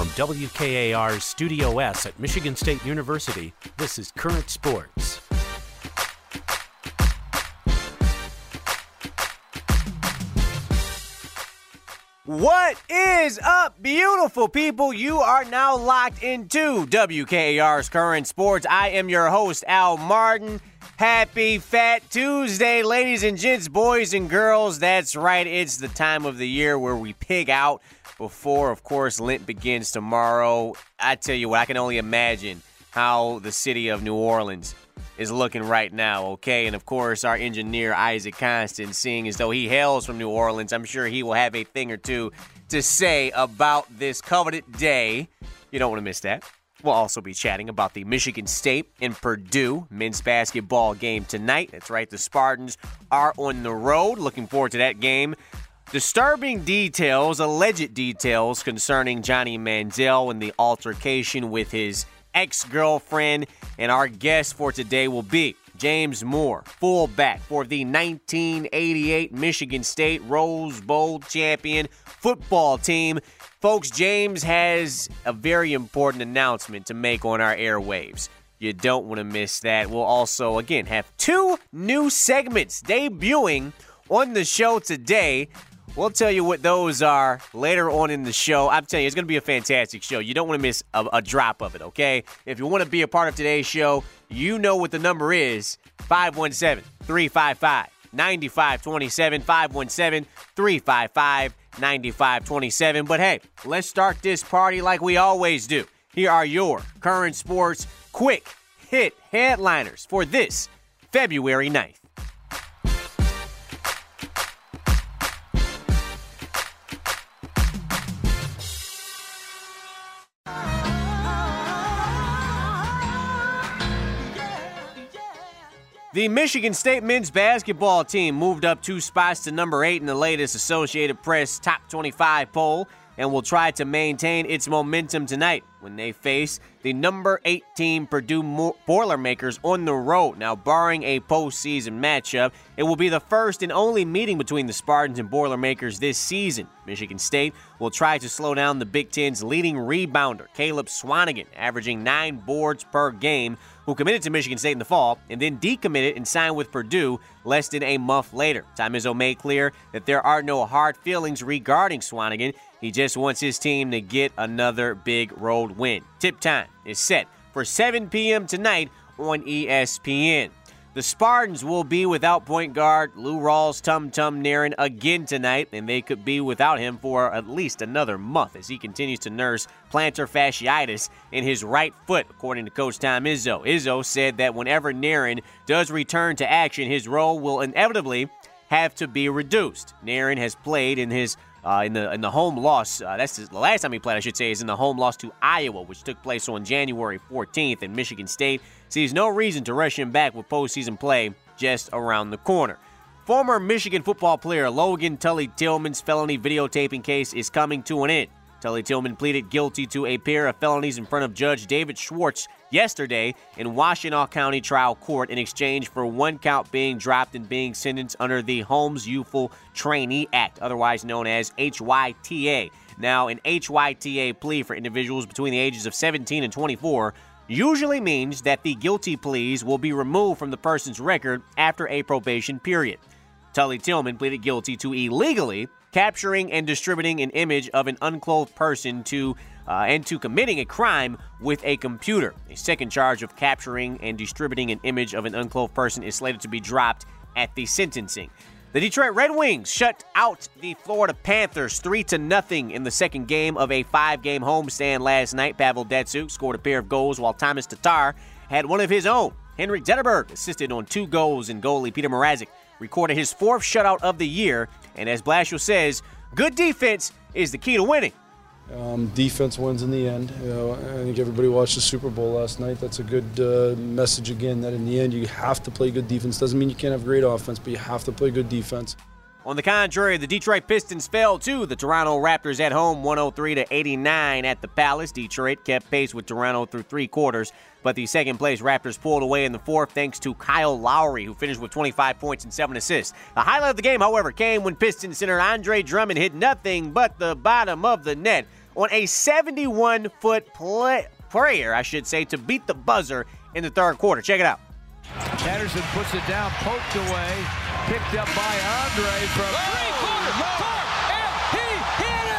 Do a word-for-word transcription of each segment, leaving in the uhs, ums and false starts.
From W K A R's Studio S at Michigan State University, this is Current Sports. What is up, beautiful people? You are now locked into W K A R's Current Sports. I am your host, Al Martin. Happy Fat Tuesday, ladies and gents, boys and girls. That's right, it's the time of the year where we pig out before, of course, Lent begins tomorrow. I tell you what, I can only imagine how the city of New Orleans is looking right now, okay? And, of course, our engineer, Isaac Constant, seeing as though he hails from New Orleans, I'm sure he will have a thing or two to say about this coveted day. You don't want to miss that. We'll also be chatting about the Michigan State and Purdue men's basketball game tonight. That's right, the Spartans are on the road. Looking forward to that game. Disturbing details, alleged details concerning Johnny Manziel and the altercation with his ex-girlfriend. And our guest for today will be James Moore, fullback for the nineteen eighty-eight Michigan State Rose Bowl champion football team. Folks, James has a very important announcement to make on our airwaves. You don't want to miss that. We'll also, again, have two new segments debuting on the show today. We'll tell you what those are later on in the show. I'm telling you, it's going to be a fantastic show. You don't want to miss a, a drop of it, okay? If you want to be a part of today's show, you know what the number is, five one seven, three five five, nine five two seven, five one seven, three five five, nine five two seven. But hey, let's start this party like we always do. Here are your current sports quick hit headliners for this February ninth. The Michigan State men's basketball team moved up two spots to number eight in the latest Associated Press Top twenty-five poll and will try to maintain its momentum tonight when they face the number eight team Purdue Boilermakers on the road. Now, barring a postseason matchup, it will be the first and only meeting between the Spartans and Boilermakers this season. Michigan State will try to slow down the Big Ten's leading rebounder, Caleb Swanigan, averaging nine boards per game, who committed to Michigan State in the fall and then decommitted and signed with Purdue less than a month later. Tom Izzo made clear that there are no hard feelings regarding Swanigan. He just wants his team to get another big road win. Tip time is set for seven p.m. tonight on E S P N. The Spartans will be without point guard Lou Rawls Tum Tum Nairn again tonight, and they could be without him for at least another month as he continues to nurse plantar fasciitis in his right foot, according to Coach Tom Izzo. Izzo said that whenever Nairn does return to action, his role will inevitably have to be reduced. Nairn has played in his Uh, in the in the home loss, uh, that's the last time he played, I should say, is in the home loss to Iowa, which took place on January fourteenth, and Michigan State sees no reason to rush him back with postseason play just around the corner. Former Michigan football player Logan Tully Tillman's felony videotaping case is coming to an end. Tully Tillman pleaded guilty to a pair of felonies in front of Judge David Schwartz yesterday in Washtenaw County Trial Court in exchange for one count being dropped and being sentenced under the Holmes Youthful Trainee Act, otherwise known as H Y T A. Now, an H Y T A plea for individuals between the ages of seventeen and twenty-four usually means that the guilty pleas will be removed from the person's record after a probation period. Tully Tillman pleaded guilty to illegally capturing and distributing an image of an unclothed person to uh, and to committing a crime with a computer. A second charge of capturing and distributing an image of an unclothed person is slated to be dropped at the sentencing. The Detroit Red Wings shut out the Florida Panthers three to nothing in the second game of a five-game homestand last night. Pavel Datsyuk scored a pair of goals while Thomas Tatar had one of his own. Henrik Zetterberg assisted on two goals, and goalie Peter Mrazek recorded his fourth shutout of the year. And as Blashill says, good defense is the key to winning. Um, defense wins in the end. You know, I think everybody watched the Super Bowl last night. That's a good uh, message again, that in the end you have to play good defense. Doesn't mean you can't have great offense, but you have to play good defense. On the contrary, the Detroit Pistons fell to the Toronto Raptors at home, one oh three to eighty-nine at the Palace. Detroit kept pace with Toronto through three quarters, but the second-place Raptors pulled away in the fourth thanks to Kyle Lowry, who finished with twenty-five points and seven assists. The highlight of the game, however, came when Pistons center Andre Drummond hit nothing but the bottom of the net on a seventy-one-foot play, prayer, I should say, to beat the buzzer in the third quarter. Check it out. Patterson puts it down, poked away, picked up by Andre from three-quarters, four, and he hit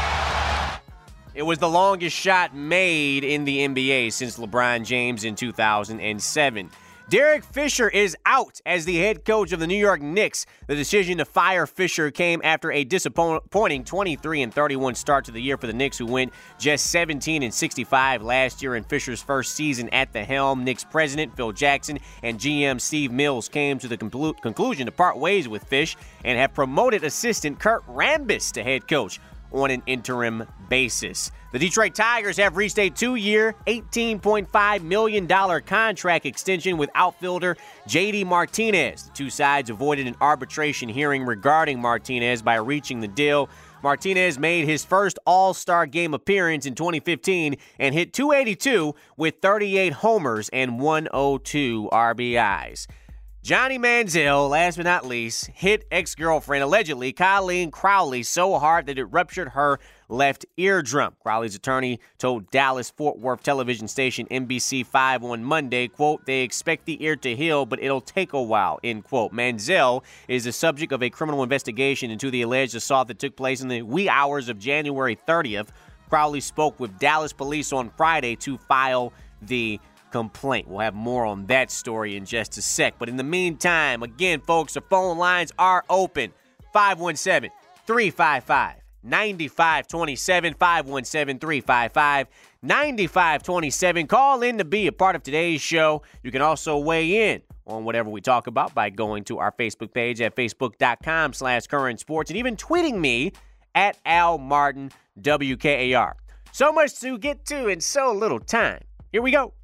it! It was the longest shot made in the N B A since LeBron James in two thousand seven. Derek Fisher is out as the head coach of the New York Knicks. The decision to fire Fisher came after a disappointing twenty-three and thirty-one start to the year for the Knicks, who went just seventeen and sixty-five last year in Fisher's first season at the helm. Knicks president Phil Jackson and G M Steve Mills came to the conclu- conclusion to part ways with Fish and have promoted assistant Kurt Rambis to head coach on an interim basis. The Detroit Tigers have reached a two-year, eighteen point five million dollars contract extension with outfielder J D Martinez. The two sides avoided an arbitration hearing regarding Martinez by reaching the deal. Martinez made his first All-Star Game appearance in twenty fifteen and hit two eighty-two with thirty-eight homers and one oh two R B Is. Johnny Manziel, last but not least, hit ex-girlfriend, allegedly, Colleen Crowley, so hard that it ruptured her left eardrum. Crowley's attorney told Dallas-Fort Worth television station N B C five on Monday, quote, they expect the ear to heal, but it'll take a while, end quote. Manziel is the subject of a criminal investigation into the alleged assault that took place in the wee hours of January thirtieth. Crowley spoke with Dallas police on Friday to file the complaint. We'll have more on that story in just a sec. But in the meantime, again, folks, the phone lines are open. five one seven, three five five, nine five two seven, five one seven, three five five, nine five two seven. Call in to be a part of today's show. You can also weigh in on whatever we talk about by going to our Facebook page at facebook.com slash current sports and even tweeting me at Al Martin W K A R. So much to get to in so little time. Here we go.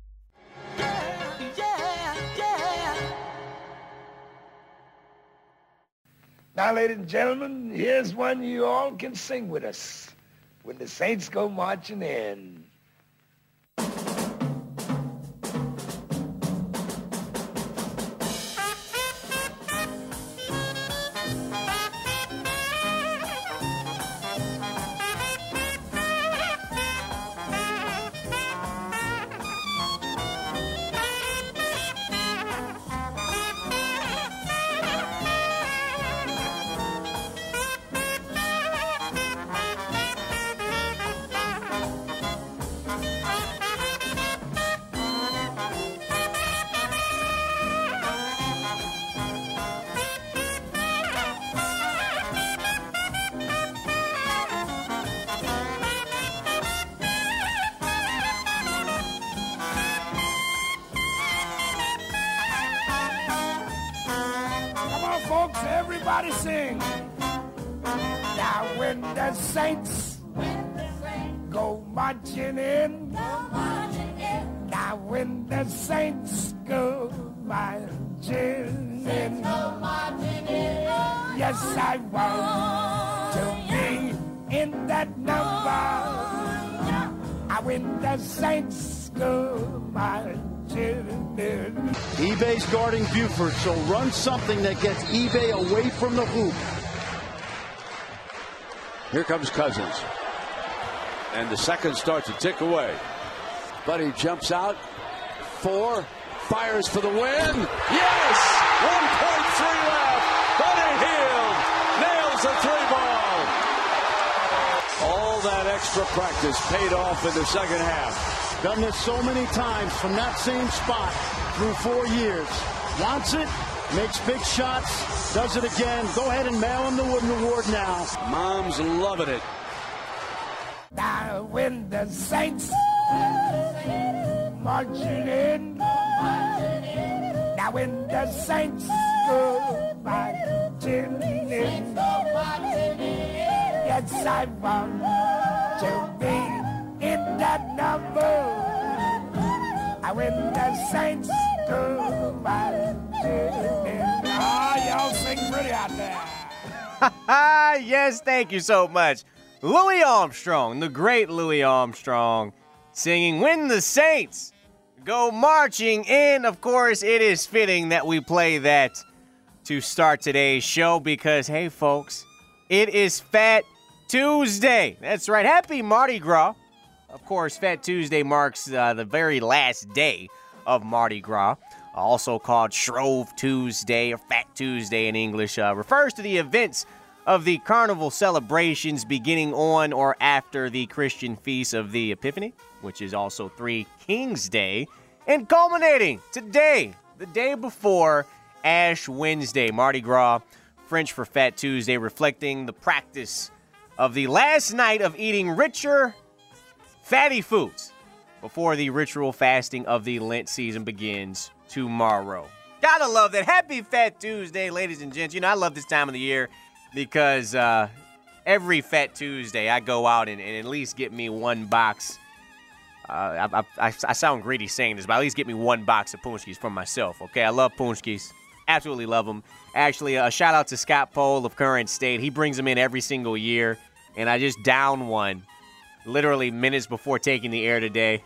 Now, ladies and gentlemen, here's one you all can sing with us. When the Saints go marching in. Folks, everybody sing. Now when the Saints, when the Saints go marching in, go marching in. Now when the Saints go marching in, go marching in. Yes, I want to be in that number. I when the Saints go marching. eBay's guarding Buford, so run something that gets eBay away from the hoop. Here comes Cousins. And the seconds start to tick away. Buddy jumps out. Four. Fires for the win. Yes! one point three left. Buddy Hield nails a three ball. All that extra practice paid off in the second half. Done this so many times from that same spot through four years. Wants it, makes big shots, does it again. Go ahead and mail him the Wooden Award now. Mom's loving it. Now when the Saints marching in, now when the Saints go marching in, yes, I want to be in that number. I when the Saints go marching in. Ah, y'all sing pretty out there. Yes, thank you so much. Louis Armstrong, the great Louis Armstrong, singing When the Saints Go Marching In. Of course, it is fitting that we play that to start today's show because, hey, folks, it is Fat Tuesday. That's right. Happy Mardi Gras. Of course, Fat Tuesday marks uh, the very last day of Mardi Gras, also called Shrove Tuesday or Fat Tuesday in English. Uh, refers to the events of the carnival celebrations beginning on or after the Christian feast of the Epiphany, which is also Three Kings Day, and culminating today, the day before Ash Wednesday. Mardi Gras, French for Fat Tuesday, reflecting the practice of the last night of eating richer, fatty foods before the ritual fasting of the Lent season begins tomorrow. Gotta love that. Happy Fat Tuesday, ladies and gents. You know, I love this time of the year because uh, every Fat Tuesday I go out and, and at least get me one box. Uh, I, I, I sound greedy saying this, but at least get me one box of Paczkis for myself, okay? I love Paczkis. Absolutely love them. Actually, a shout out to Scott Pohl of Current State. He brings them in every single year, and I just downed one literally minutes before taking the air today.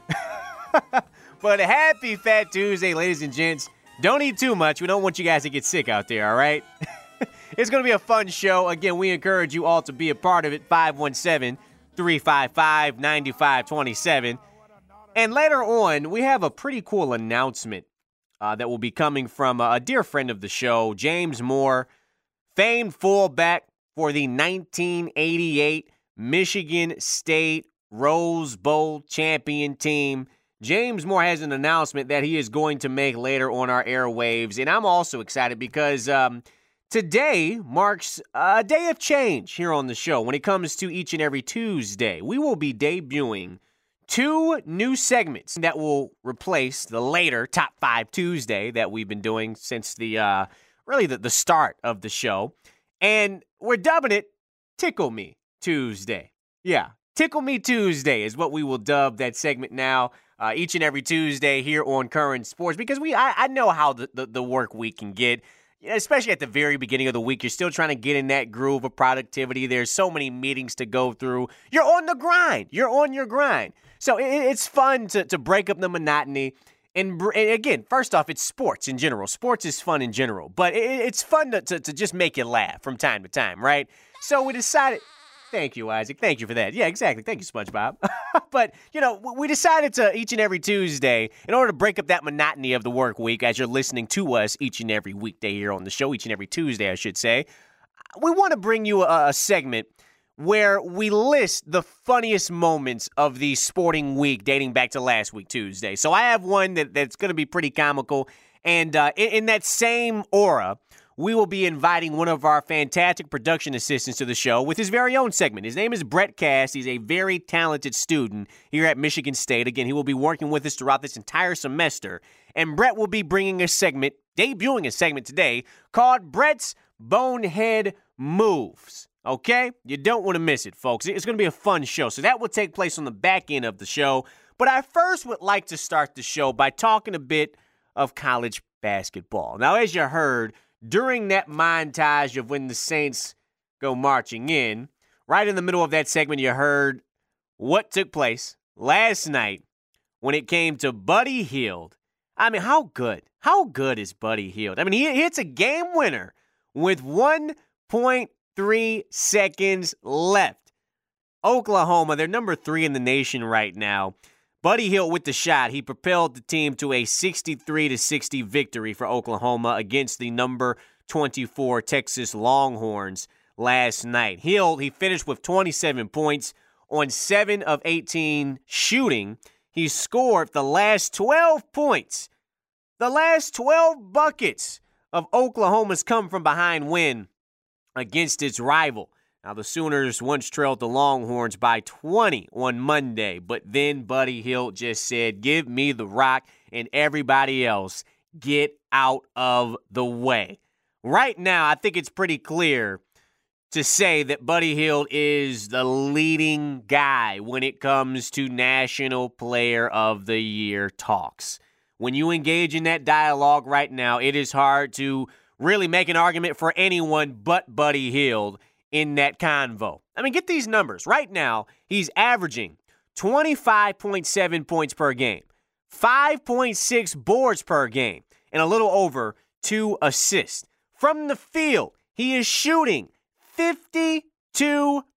But happy Fat Tuesday, ladies and gents. Don't eat too much. We don't want you guys to get sick out there, all right? It's going to be a fun show. Again, we encourage you all to be a part of it. five one seven, three five five, nine five two seven. And later on, we have a pretty cool announcement uh, that will be coming from a dear friend of the show, James Moore, famed fullback for the nineteen eighty-eight Michigan State Rose Bowl champion team. James Moore has an announcement that he is going to make later on our airwaves, and I'm also excited because um, today marks a day of change here on the show. When it comes to each and every Tuesday, we will be debuting two new segments that will replace the later Top five Tuesday that we've been doing since the uh, really the, the start of the show. And we're dubbing it Tickle Me Tuesday. Yeah, Tickle Me Tuesday is what we will dub that segment now. Uh, each and every Tuesday here on Current Sports, because we I, I know how the, the, the work week can get, especially at the very beginning of the week. You're still trying to get in that groove of productivity. There's so many meetings to go through. You're on the grind. You're on your grind. So it, it's fun to, to break up the monotony. And, and again, first off, it's sports in general. Sports is fun in general. But it, it's fun to, to, to just make you laugh from time to time, right? So we decided... Thank you, Isaac. Thank you for that. Yeah, exactly. Thank you, SpongeBob. But, you know, we decided to each and every Tuesday, in order to break up that monotony of the work week, as you're listening to us each and every weekday here on the show, each and every Tuesday, I should say, we want to bring you a, a segment where we list the funniest moments of the sporting week dating back to last week, Tuesday. So I have one that, that's going to be pretty comical. And uh, in, in that same aura, we will be inviting one of our fantastic production assistants to the show with his very own segment. His name is Brett Cass. He's a very talented student here at Michigan State. Again, he will be working with us throughout this entire semester. And Brett will be bringing a segment, debuting a segment today, called Brett's Bonehead Moves. Okay? You don't want to miss it, folks. It's going to be a fun show. So that will take place on the back end of the show. But I first would like to start the show by talking a bit of college basketball. Now, as you heard, during that montage of when the Saints go marching in, right in the middle of that segment, you heard what took place last night when it came to Buddy Hield. I mean, how good? How good is Buddy Hield? I mean, he hits a game winner with one point three seconds left. Oklahoma, they're number three in the nation right now. Buddy Hield with the shot. He propelled the team to a sixty-three to sixty victory for Oklahoma against the number twenty-four Texas Longhorns last night. Hield, he finished with twenty-seven points on seven of eighteen shooting. He scored the last twelve points. The last twelve buckets of Oklahoma's come from behind win against its rival. Now, the Sooners once trailed the Longhorns by twenty on Monday, but then Buddy Hield just said, give me the rock, and everybody else get out of the way. Right now, I think it's pretty clear to say that Buddy Hield is the leading guy when it comes to National Player of the Year talks. When you engage in that dialogue right now, it is hard to really make an argument for anyone but Buddy Hield in that convo. I mean, get these numbers. Right now, he's averaging twenty-five point seven points per game, five point six boards per game, and a little over two assists. From the field, he is shooting fifty-two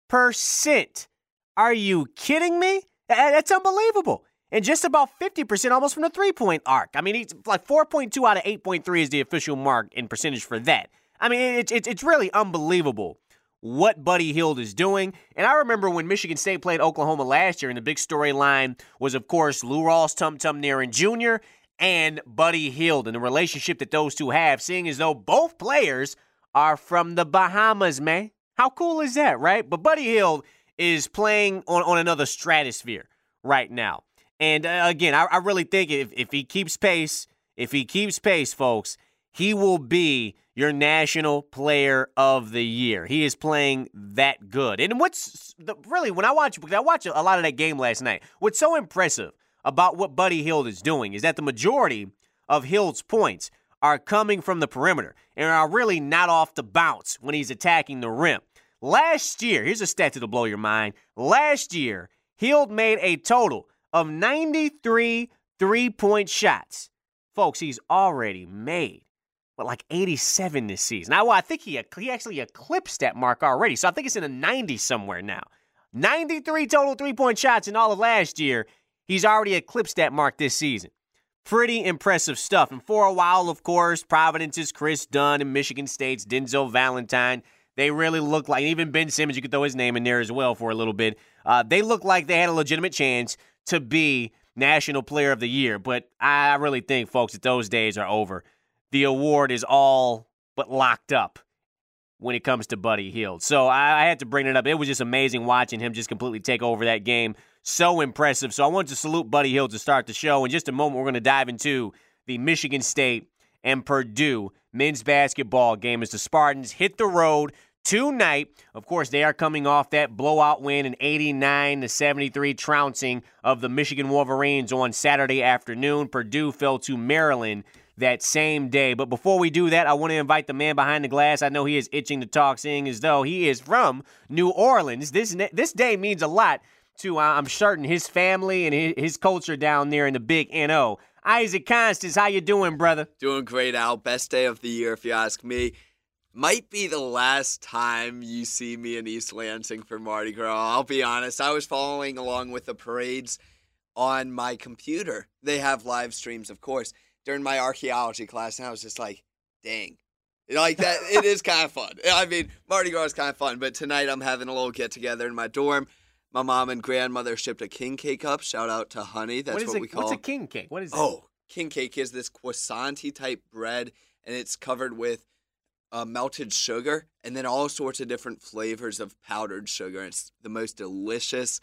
percent. Are you kidding me? That's unbelievable. And just about fifty percent almost from the three-point arc. I mean, he's like four point two out of eight point three is the official mark in percentage for that. I mean, it's it's it's really unbelievable what Buddy Hield is doing. And I remember when Michigan State played Oklahoma last year, and the big storyline was, of course, Lou Rawls Tum Tum Nairn Junior and Buddy Hield and the relationship that those two have, seeing as though both players are from the Bahamas, man. How cool is that, right? But Buddy Hield is playing on, on another stratosphere right now. And uh, again, I, I really think if, if he keeps pace, if he keeps pace, folks, he will be your National Player of the Year. He is playing that good. And what's the, really, when I watch, because I watched a lot of that game last night, what's so impressive about what Buddy Hield is doing is that the majority of Hield's points are coming from the perimeter and are really not off the bounce when he's attacking the rim. Last year, here's a stat that'll blow your mind. Last year, Hield made a total of ninety-three three-point shots. Folks, he's already made, what, like eighty-seven this season. Now, well, I think he, he actually eclipsed that mark already, so I think it's in the nineties somewhere now. ninety-three total three-point shots in all of last year. He's already eclipsed that mark this season. Pretty impressive stuff. And for a while, of course, Providence's Chris Dunn and Michigan State's Denzel Valentine, they really look like, even Ben Simmons, you could throw his name in there as well for a little bit. Uh, they look like they had a legitimate chance to be National Player of the Year. But I really think, folks, that those days are over. The award is all but locked up when it comes to Buddy Hield. So I, I had to bring it up. It was just amazing watching him just completely take over that game. So impressive. So I wanted to salute Buddy Hield to start the show. In just a moment, we're going to dive into the Michigan State and Purdue men's basketball game as the Spartans hit the road tonight. Of course, they are coming off that blowout win, an eighty-nine to seventy-three trouncing of the Michigan Wolverines on Saturday afternoon. Purdue fell to Maryland that same day. But before we do that, I want to invite the man behind the glass. I know he is itching to talk, seeing as though he is from New Orleans. This this day means a lot to, uh, I'm certain, his family and his, his culture down there in the Big N O. Isaac Constance, how you doing, brother? Doing great, Al. Best day of the year, if you ask me. Might be the last time you see me in East Lansing for Mardi Gras. I'll be honest. I was following along with the parades on my computer. They have live streams, of course, during my archaeology class, and I was just like, dang. Like that, it is kind of fun. I mean, Mardi Gras is kind of fun, but tonight I'm having a little get-together in my dorm. My mom and grandmother shipped a king cake up. Shout out to Honey. That's what, what a, we call. What's a king cake? What is that? Oh, king cake is this croissant-y type bread, and it's covered with uh, melted sugar and then all sorts of different flavors of powdered sugar. It's the most delicious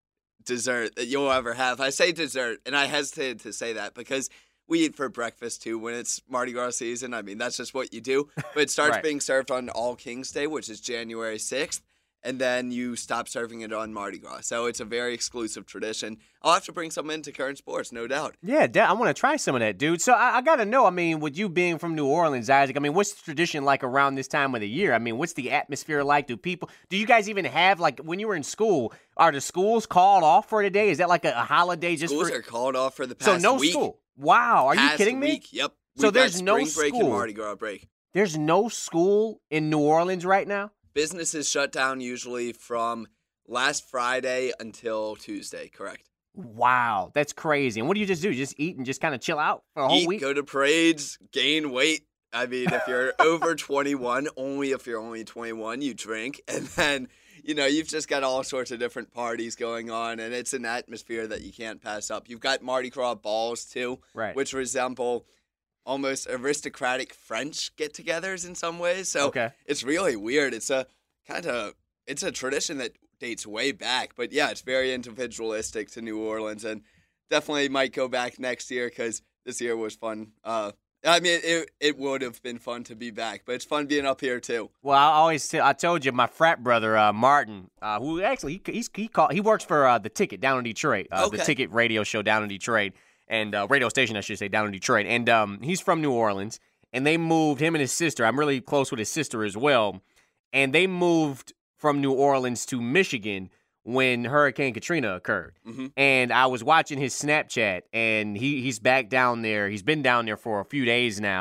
dessert that you'll ever have. I say dessert, and I hesitated to say that because we eat for breakfast, too, when it's Mardi Gras season. I mean, that's just what you do. But it starts right. being served on All Kings Day, which is January sixth. And then you stop serving it on Mardi Gras. So it's a very exclusive tradition. I'll have to bring some into Current Sports, no doubt. Yeah, I want to try some of that, dude. So I, I got to know, I mean, with you being from New Orleans, Isaac, I mean, what's the tradition like around this time of the year? I mean, what's the atmosphere like? Do people, do you guys even have, like, when you were in school, are the schools called off for today? Is that like a, a holiday just Schools for? Schools are called off for the past week. So no week. school. Wow, are past you kidding me? Week. Yep. So We've there's got no spring break school. and Mardi Gras break. There's no school in New Orleans right now? Businesses shut down usually from last Friday until Tuesday, correct? Wow, that's crazy. And what do you just do? Just eat and just kind of chill out for a whole Eat, week? Go to parades, gain weight. I mean, if you're over twenty-one, only if you're only twenty-one, you drink. And then, you know, you've just got all sorts of different parties going on, and it's an atmosphere that you can't pass up. You've got Mardi Gras balls, too, right. which resemble almost aristocratic French get-togethers in some ways. So okay. It's really weird. It's a kind of, it's a tradition that dates way back. But yeah, it's very individualistic to New Orleans, and definitely might go back next year because this year was fun. Uh, I mean, it it would have been fun to be back, but it's fun being up here too. Well, I always t- I told you my frat brother uh, Martin, uh, who actually he he's, he called he works for uh, the Ticket down in Detroit, uh, okay. the Ticket radio show down in Detroit. And uh, radio station, I should say, down in Detroit. And um, he's from New Orleans. And they moved, him and his sister, I'm really close with his sister as well. And they moved from New Orleans to Michigan when Hurricane Katrina occurred. Mm-hmm. And I was watching his Snapchat, and he he's back down there. He's been down there for a few days now.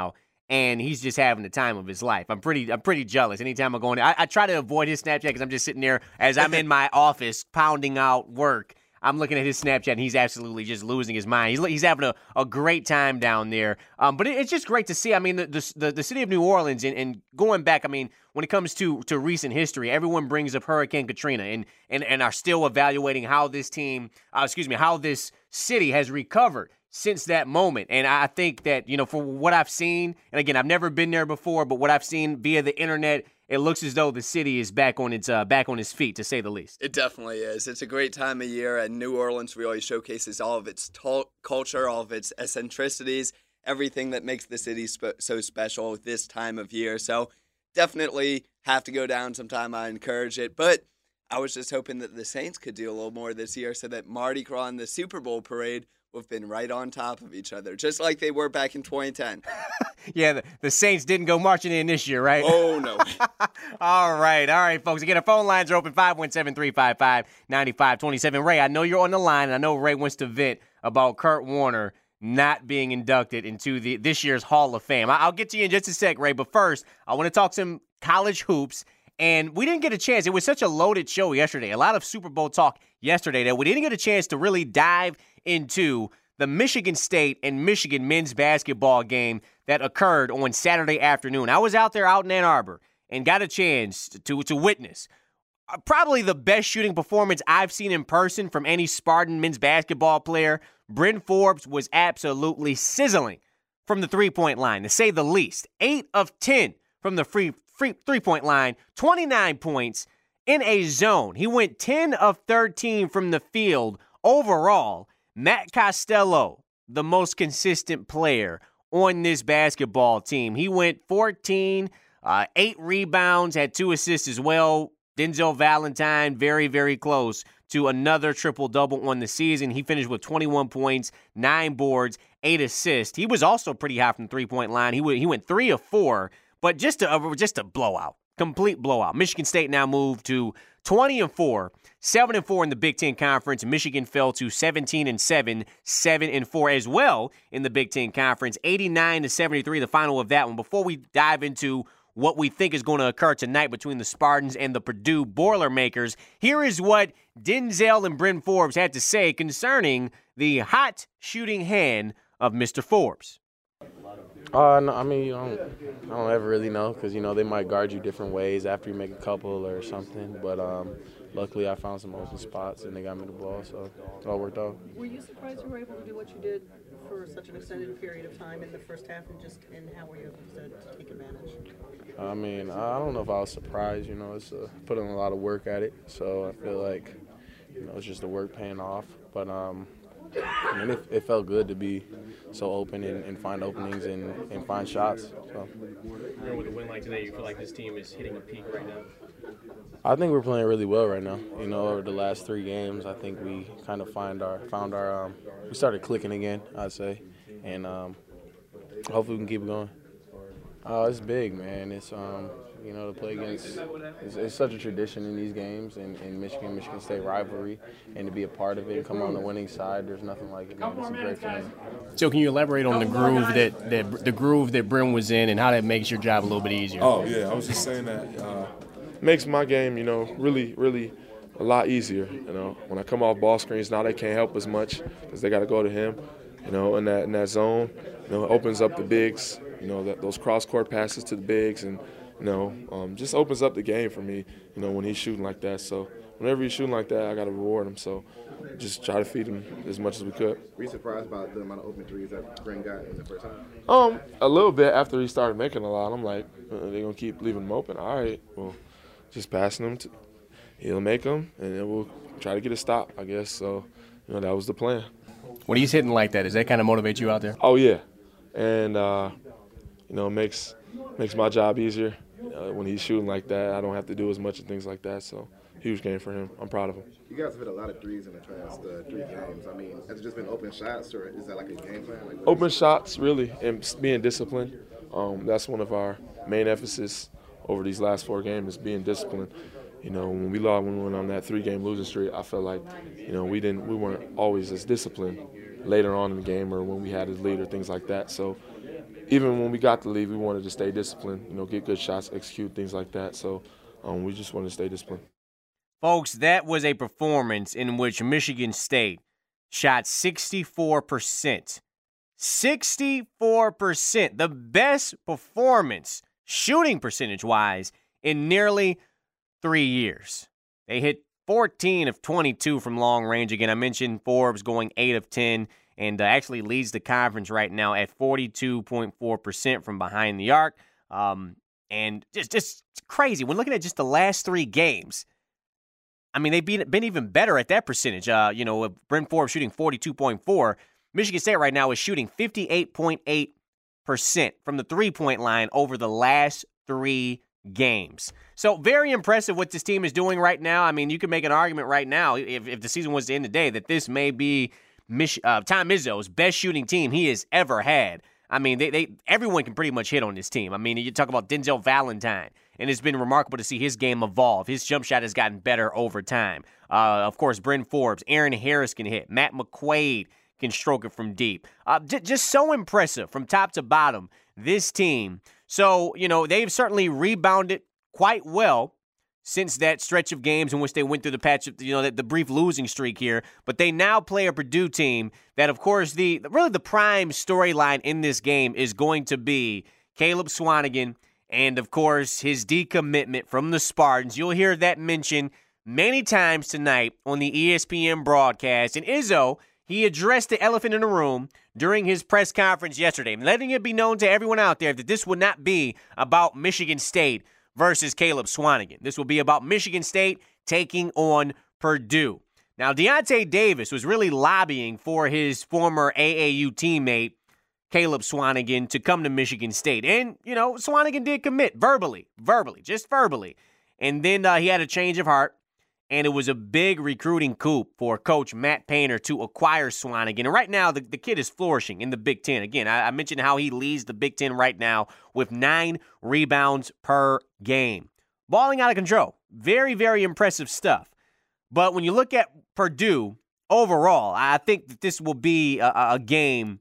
and he's just having the time of his life. I'm pretty I'm pretty jealous. Anytime I go in there, I, I try to avoid his Snapchat because I'm just sitting there as I'm in my office pounding out work. I'm looking at his Snapchat, and he's absolutely just losing his mind. He's he's having a, a great time down there. Um, but it, it's just great to see. I mean, the the, the city of New Orleans, and, and going back, I mean, when it comes to, to recent history, everyone brings up Hurricane Katrina and, and, and are still evaluating how this team, uh, excuse me, how this city has recovered since that moment. And I think that, you know, for what I've seen, and again, I've never been there before, but what I've seen via the internet, it looks as though the city is back on its uh, back on its feet, to say the least. It definitely is. It's a great time of year, and New Orleans really showcases all of its to- culture, all of its eccentricities, everything that makes the city sp- so special this time of year. So definitely have to go down sometime. I encourage it. But I was just hoping that the Saints could do a little more this year so that Mardi Gras and the Super Bowl parade would have been right on top of each other, just like they were back in twenty ten. Yeah, the, the Saints didn't go marching in this year, right? Oh, no. all right, all right, folks. Again, our phone lines are open, five one seven, three five five, nine five two seven. Ray, I know you're on the line, and I know Ray wants to vent about Kurt Warner not being inducted into the this year's Hall of Fame. I, I'll get to you in just a sec, Ray, but first, I want to talk some college hoops. And we didn't get a chance. It was such a loaded show yesterday. A lot of Super Bowl talk yesterday that we didn't get a chance to really dive into the Michigan State and Michigan men's basketball game that occurred on Saturday afternoon. I was out there out in Ann Arbor and got a chance to, to witness probably the best shooting performance I've seen in person from any Spartan men's basketball player. Bryn Forbes was absolutely sizzling from the three-point line, to say the least. eight of ten from the free Free three-point line, twenty-nine points in a zone. He went ten of thirteen from the field overall. Matt Costello, the most consistent player on this basketball team. He went fourteen, uh, eight rebounds, had two assists as well. Denzel Valentine, very, very close to another triple-double on the season. He finished with twenty-one points, nine boards, eight assists. He was also pretty high from the three-point line. He went, he went three of four. But just a just a blowout, complete blowout. Michigan State now moved to twenty and four, seven and four in the Big Ten Conference. Michigan fell to seventeen and seven, seven and four as well in the Big Ten Conference. eighty-nine to seventy-three, the final of that one. Before we dive into what we think is going to occur tonight between the Spartans and the Purdue Boilermakers, here is what Denzel and Bryn Forbes had to say concerning the hot shooting hand of Mister Forbes. Uh, no, I mean, you don't, I don't ever really know because, you know, they might guard you different ways after you make a couple or something. But um, luckily I found some open spots and they got me the ball, so it all worked out. Were you surprised you were able to do what you did for such an extended period of time in the first half, and just and how were you able to, to take advantage? I mean, I don't know if I was surprised. You know, it's uh, put in a lot of work at it, so I feel like, you know, it's just the work paying off. But um, I mean, it, it felt good to be so open and, and find openings and, and find shots. So. With a win like today, you feel like this team is hitting a peak right now? I think we're playing really well right now. You know, over the last three games, I think we kind of find our found our um, we started clicking again, I'd say, and um, hopefully we can keep it going. Oh, it's big, man. It's um, you know, to play against it's, it's such a tradition in these games, in, in Michigan, Michigan State rivalry, and to be a part of it and come on the winning side, there's nothing like it. Man. It's a great feeling. So, can you elaborate on the groove that, that the groove that Bryn was in, and how that makes your job a little bit easier? Oh yeah, I was just saying that uh, makes my game, you know, really, really a lot easier. You know, when I come off ball screens, now they can't help as much because they got to go to him. You know, in that in that zone, you know, it opens up the bigs. You know, that those cross-court passes to the bigs, and you know, um, just opens up the game for me. You know, when he's shooting like that. So whenever he's shooting like that, I got to reward him. So just try to feed him as much as we could. Were you surprised by the amount of open threes that Bryn got in the first half? Um, a little bit after he started making a lot. I'm like, uh, they're gonna keep leaving him open. All right, well, just passing him. To, he'll make them, and then we'll try to get a stop, I guess. So, you know, that was the plan. When he's hitting like that, does that kind of motivate you out there? Oh yeah, and uh, you know, makes makes my job easier. Uh, when he's shooting like that, I don't have to do as much and things like that. So, huge game for him. I'm proud of him. You guys have hit a lot of threes in the past uh, three games. I mean, has it just been open shots, or is that like a game plan? Like, open shots, really, and being disciplined. Um, that's one of our main emphasis over these last four games is being disciplined. You know, when we lost, when we went on that three-game losing streak, I felt like, you know, we didn't, we weren't always as disciplined later on in the game or when we had a lead or things like that. So, even when we got the lead, we wanted to stay disciplined, you know, get good shots, execute things like that. So um, we just wanted to stay disciplined. Folks, that was a performance in which Michigan State shot sixty-four percent. sixty-four percent, the best performance, shooting percentage-wise, in nearly three years. They hit fourteen of twenty-two from long range. Again, I mentioned Forbes going eight of ten, and uh, actually leads the conference right now at forty-two point four percent from behind the arc. Um, and just, just crazy. When looking at just the last three games, I mean, they've been, been even better at that percentage. Uh, you know, Bryn Forbes shooting forty-two point four. Michigan State right now is shooting fifty-eight point eight percent from the three-point line over the last three games. So very impressive what this team is doing right now. I mean, you can make an argument right now, if, if the season was to end today, that this may be Mich- uh, Tom Izzo's best shooting team he has ever had. I mean, they, they everyone can pretty much hit on this team. I mean, you talk about Denzel Valentine, and it's been remarkable to see his game evolve. His jump shot has gotten better over time. Uh, of course, Bryn Forbes, Aaron Harris can hit. Matt McQuaid can stroke it from deep. Uh, j- just so impressive from top to bottom, this team. So, you know, they've certainly rebounded quite well since that stretch of games in which they went through the patch of, you know, the, the brief losing streak here. But they now play a Purdue team that, of course, the really the prime storyline in this game is going to be Caleb Swanigan and, of course, his decommitment from the Spartans. You'll hear that mentioned many times tonight on the E S P N broadcast. And Izzo, he addressed the elephant in the room during his press conference yesterday, letting it be known to everyone out there that this would not be about Michigan State versus Caleb Swanigan. This will be about Michigan State taking on Purdue. Now, Deontay Davis was really lobbying for his former A A U teammate, Caleb Swanigan, to come to Michigan State. And, you know, Swanigan did commit verbally, verbally, just verbally. And then uh, he had a change of heart. And it was a big recruiting coup for Coach Matt Painter to acquire Swanigan. And right now, the, the kid is flourishing in the Big Ten. Again, I, I mentioned how he leads the Big Ten right now with nine rebounds per game. Balling out of control. Very, very impressive stuff. But when you look at Purdue overall, I think that this will be a, a game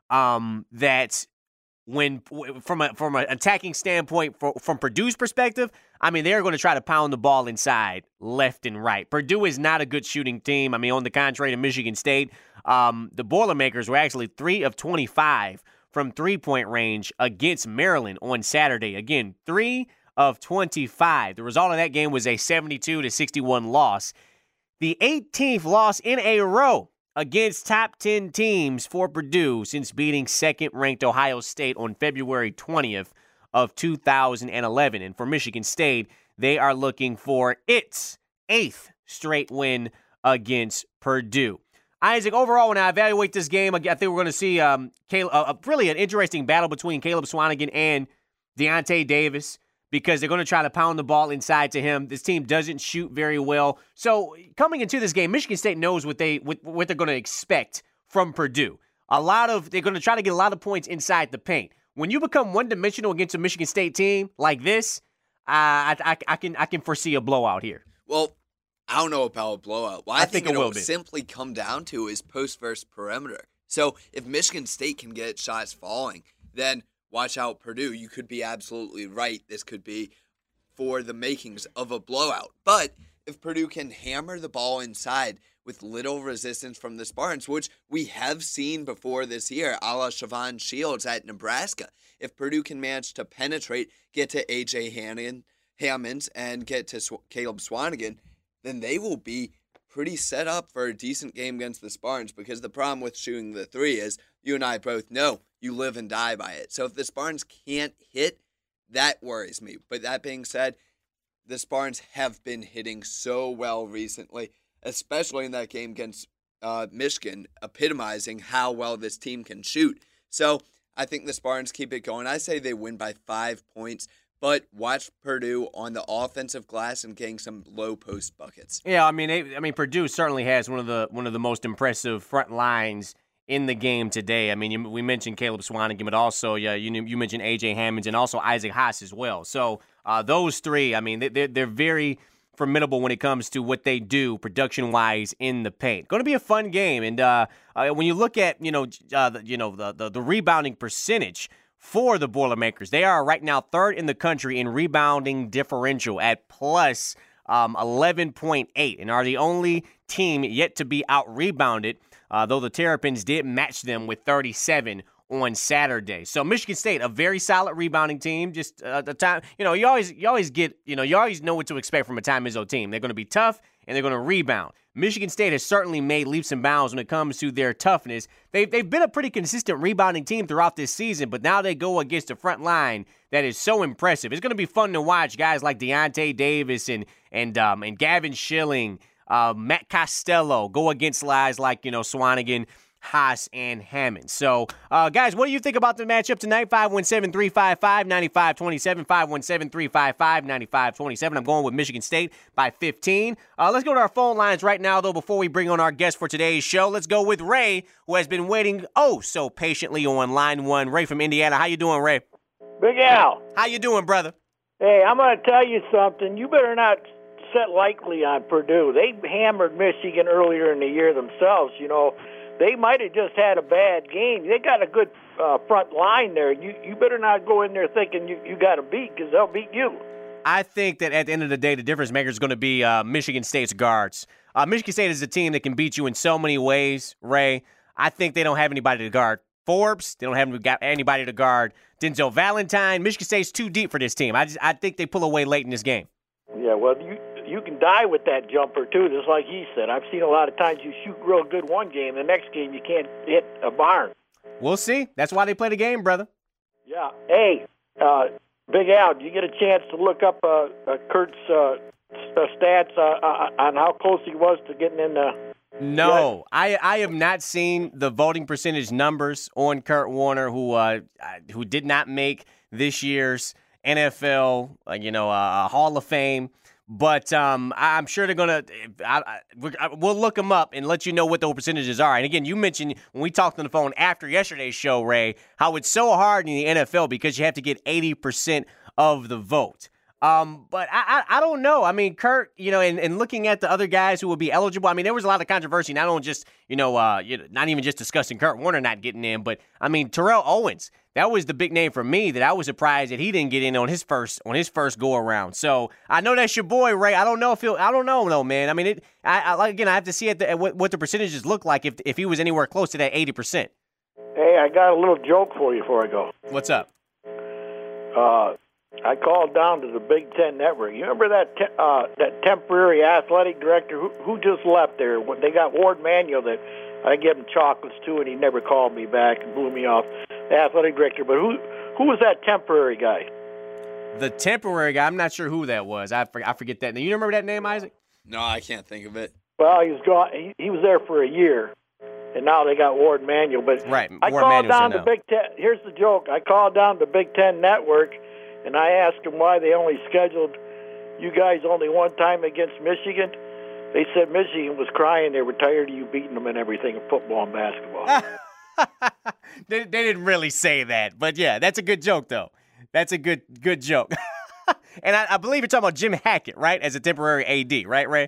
um, that when from a from an attacking standpoint, for, from Purdue's perspective, I mean, they're going to try to pound the ball inside left and right. Purdue is not a good shooting team. I mean, on the contrary to Michigan State, um, the Boilermakers were actually three of twenty-five from three-point range against Maryland on Saturday. Again, three of twenty-five. The result of that game was a seventy-two to sixty-one loss. The eighteenth loss in a row against top ten teams for Purdue since beating second-ranked Ohio State on February twentieth of two thousand eleven. And for Michigan State, they are looking for its eighth straight win against Purdue. Isaac, overall, when I evaluate this game, I think we're going to see um, Caleb, uh, really an interesting battle between Caleb Swanigan and Deontay Davis, because they're going to try to pound the ball inside to him. This team doesn't shoot very well. So coming into this game, Michigan State knows what, they, what, what they're going to expect from Purdue. A lot of They're going to try to get a lot of points inside the paint. When you become one-dimensional against a Michigan State team like this, uh, I, I, I can I can foresee a blowout here. Well, I don't know about a blowout. What I, I think, think it it'll will be. simply come down to is post versus perimeter. So if Michigan State can get shots falling, then watch out Purdue. You could be absolutely right. This could be for the makings of a blowout. But if Purdue can hammer the ball inside with little resistance from the Spartans, which we have seen before this year, a la Siobhan Shields at Nebraska. If Purdue can manage to penetrate, get to A J Hannon, Hammonds, and get to Sw- Caleb Swanigan, then they will be pretty set up for a decent game against the Spartans, because the problem with shooting the three is, you and I both know, you live and die by it. So if the Spartans can't hit, that worries me. But that being said, the Spartans have been hitting so well recently, especially in that game against uh, Michigan, epitomizing how well this team can shoot. So I think the Spartans keep it going. I say they win by five points, but watch Purdue on the offensive glass and getting some low post buckets. Yeah, I mean, they, I mean, Purdue certainly has one of the one of the most impressive front lines in the game today. I mean, you, we mentioned Caleb Swanigan, but also yeah, you you mentioned A J Hammonds and also Isaac Haas as well. So uh, those three, I mean, they, they're very formidable when it comes to what they do production-wise in the paint. Going to be a fun game, and uh, uh, when you look at you know uh, the, you know the, the the rebounding percentage for the Boilermakers. They are right now third in the country in rebounding differential at plus um, eleven point eight and are the only team yet to be out-rebounded, uh, though the Terrapins did match them with thirty-seven on Saturday. So Michigan State, a very solid rebounding team. Just uh, the time, you know, you always you always get, you know, you always know what to expect from a Tom Izzo team. They're going to be tough and they're going to rebound. Michigan State has certainly made leaps and bounds when it comes to their toughness. They've, they've been a pretty consistent rebounding team throughout this season, but now they go against a front line that is so impressive. It's going to be fun to watch guys like Deontay Davis and and um, and Gavin Schilling, uh, Matt Costello go against guys like, you know, Swanigan, Haas, and Hammond. So, uh, guys, what do you think about the matchup tonight? five one seven, three five five, nine five two seven, five one seven, three five five, nine five two seven. I'm going with Michigan State by fifteen. Uh, let's go to our phone lines right now, though, before we bring on our guest for today's show. Let's go with Ray, who has been waiting oh so patiently on line one. Ray from Indiana. How you doing, Ray? Big Al. How you doing, brother? Hey, I'm going to tell you something. You better not set lightly on Purdue. They hammered Michigan earlier in the year themselves, you know. They might have just had a bad game. They got a good uh, front line there. You you better not go in there thinking you, you got to beat, because they'll beat you. I think that at the end of the day, the difference maker is going to be uh, Michigan State's guards. Uh, Michigan State is a team that can beat you in so many ways, Ray. I think they don't have anybody to guard Forbes. They don't have anybody to guard Denzel Valentine. Michigan State's too deep for this team. I just I think they pull away late in this game. Yeah, well, you you can die with that jumper, too, just like he said. I've seen a lot of times you shoot real good one game, the next game you can't hit a barn. We'll see. That's why they play the game, brother. Yeah. Hey, uh, Big Al, did you get a chance to look up uh, uh, Kurt's uh, stats uh, uh, on how close he was to getting in the... No, I, I have not seen the voting percentage numbers on Kurt Warner, who uh, who did not make this year's N F L, uh, you know, uh, Hall of Fame. But um, I'm sure they're going to – we'll look them up and let you know what those percentages are. And, again, you mentioned when we talked on the phone after yesterday's show, Ray, how it's so hard in the N F L because you have to get eighty percent of the vote. Um, but I, I I don't know. I mean, Kurt, you know, and, and looking at the other guys who would be eligible, I mean, there was a lot of controversy, not only just, you know, uh, you know, not even just discussing Kurt Warner not getting in, but, I mean, Terrell Owens. That was the big name for me that I was surprised that he didn't get in on his first on his first go around. So I know that's your boy, Ray. I don't know if he'll. I don't know, though, man. I mean, it. I, I like again. I have to see at, the, at what, what the percentages look like if if he was anywhere close to that eighty percent. Hey, I got a little joke for you before I go. What's up? Uh, I called down to the Big Ten Network. You remember that te- uh, that temporary athletic director who who just left there? They got Ward Manuel that I gave him chocolates to, and he never called me back and blew me off. The athletic director, but who who was that temporary guy? The temporary guy, I'm not sure who that was. I forget, I forget that. You remember that name, Isaac? No, I can't think of it. Well, he was gone. He, he was there for a year, and now they got Ward Manuel. But right, I Ward called Manuel's down there to now. Big Ten. Here's the joke: I called down to Big Ten Network, and I asked them why they only scheduled you guys only one time against Michigan. They said Michigan was crying. They were tired of you beating them and everything in football and basketball. they, they didn't really say that, but yeah, that's a good joke, though. That's a good good joke. And I, I believe you're talking about Jim Hackett, right, as a temporary A D, right, Ray?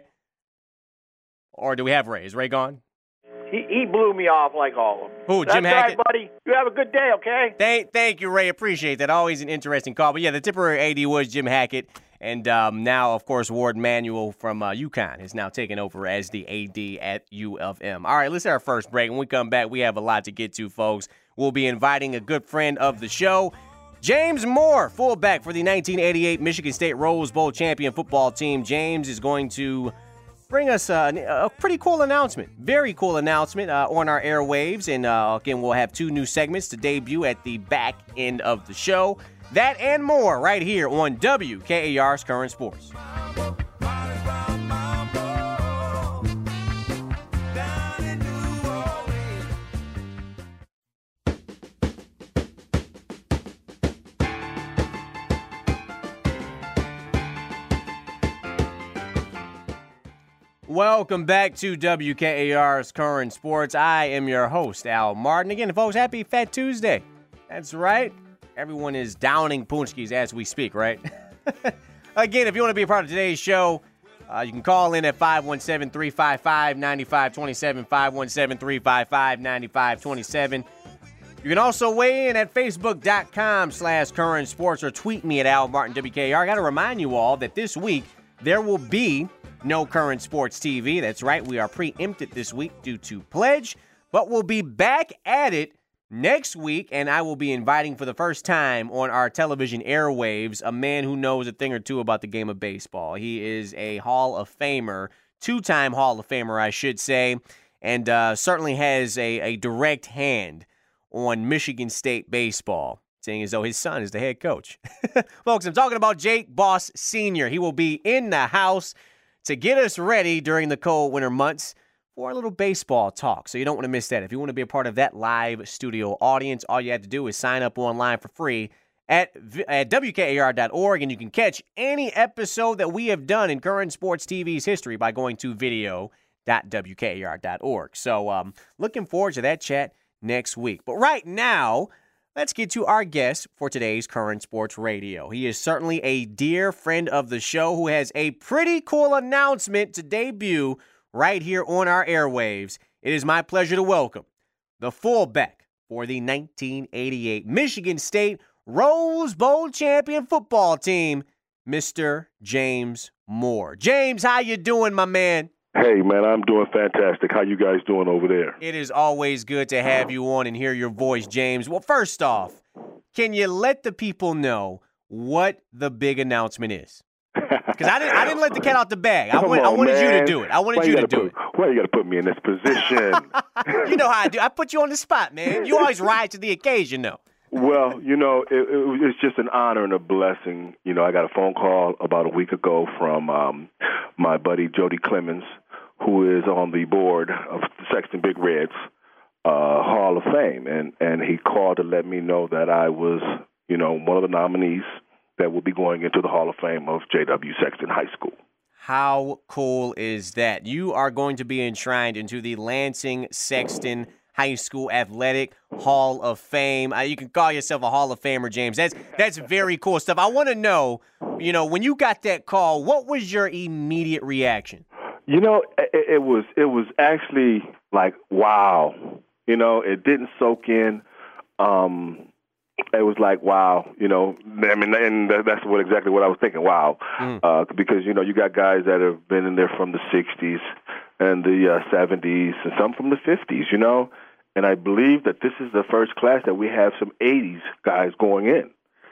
Or do we have Ray? Is Ray gone? He he blew me off like all of them. Who, That's Jim Hackett? right, buddy. You have a good day, okay? Thank, thank you, Ray. Appreciate that. Always an interesting call. But yeah, the temporary A D was Jim Hackett. And um, now, of course, Ward Manuel from uh, UConn is now taking over as the A D at U of M. All right, let's hit our first break. When we come back, we have a lot to get to, folks. We'll be inviting a good friend of the show, James Moore, fullback for the nineteen eighty-eight Michigan State Rose Bowl champion football team. James is going to bring us a, a pretty cool announcement, very cool announcement uh, on our airwaves. And uh, again, we'll have two new segments to debut at the back end of the show. That and more right here on W K A R's Current Sports. Welcome back to W K A R's Current Sports. I am your host, Al Martin. Again, folks, happy Fat Tuesday. That's right. Everyone is downing Punchkis as we speak, right? Again, if you want to be a part of today's show, uh, you can call in at five one seven, three five five, nine five two seven, five one seven, three five five, nine five two seven. You can also weigh in at facebook.com slash current sports or tweet me at Al Martin W K R. I got to remind you all that this week there will be no Current Sports T V. That's right, we are preempted this week due to pledge, but we'll be back at it next week, and I will be inviting for the first time on our television airwaves a man who knows a thing or two about the game of baseball. He is a Hall of Famer, two-time Hall of Famer, I should say, and uh, certainly has a, a direct hand on Michigan State baseball, seeing as though his son is the head coach. Folks, I'm talking about Jake Boss Senior He will be in the house to get us ready during the cold winter months for a little baseball talk. So you don't want to miss that. If you want to be a part of that live studio audience, all you have to do is sign up online for free at, at W K A R dot org, and you can catch any episode that we have done in Current Sports T V's history by going to video dot W K A R dot org. So um, looking forward to that chat next week. But right now, let's get to our guest for today's Current Sports Radio. He is certainly a dear friend of the show who has a pretty cool announcement to debut right here on our airwaves. It is my pleasure to welcome the fullback for the nineteen eighty-eight Michigan State Rose Bowl champion football team, Mister James Moore. James, how you doing, my man? Hey, man, I'm doing fantastic. How you guys doing over there? It is always good to have you on and hear your voice, James. Well, first off, can you let the people know what the big announcement is? Because I didn't, I didn't let the cat out the bag. I, went, on, I wanted man. you to do it. I wanted why you, you to do put, it. Why you got to put me in this position? You know how I do. I put you on the spot, man. You always rise to the occasion, though. Well, you know, it, it, it's just an honor and a blessing. You know, I got a phone call about a week ago from um, my buddy Jody Clemens, who is on the board of the Sexton Big Reds uh, Hall of Fame. And, and he called to let me know that I was, you know, one of the nominees that will be going into the Hall of Fame of J W Sexton High School. How cool is that? You are going to be enshrined into the Lansing Sexton High School Athletic Hall of Fame. Uh, you can call yourself a Hall of Famer, James. That's that's very cool stuff. I want to know, you know, when you got that call, what was your immediate reaction? You know, it, it was it was actually like, wow. You know, it didn't soak in. Um, it was like, wow. You know, I mean, and that's what exactly what I was thinking. Wow, mm. uh, because you know, you got guys that have been in there from the sixties and the uh, seventies, and some from the fifties. You know, and I believe that this is the first class that we have some eighties guys going in.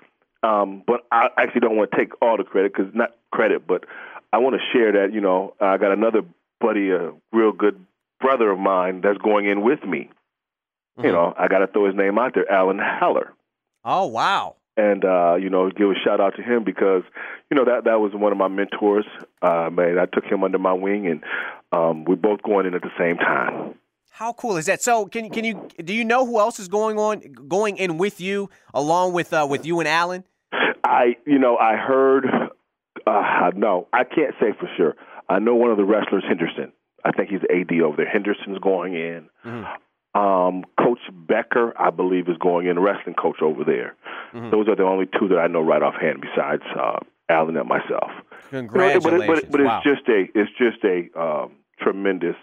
Um, but I actually don't want to take all the credit, because not credit, but I want to share that, you know, I got another buddy, a real good brother of mine that's going in with me. Mm-hmm. You know, I got to throw his name out there, Alan Haller. Oh, wow. And, uh, you know, give a shout out to him because, you know, that, that was one of my mentors. Uh, man, I took him under my wing, and um, we're both going in at the same time. How cool is that? So can, can you do you know who else is going on going in with you, along with uh, with you and Alan? I, you know, I heard... Uh, no, I can't say for sure. I know one of the wrestlers, Henderson. I think he's the A D over there. Henderson's going in. Mm-hmm. Um, Coach Becker, I believe, is going in, wrestling coach over there. Mm-hmm. Those are the only two that I know right offhand besides uh, Alan and myself. Congratulations. You know, but it, but, but it's wow. just a it's just a um, tremendous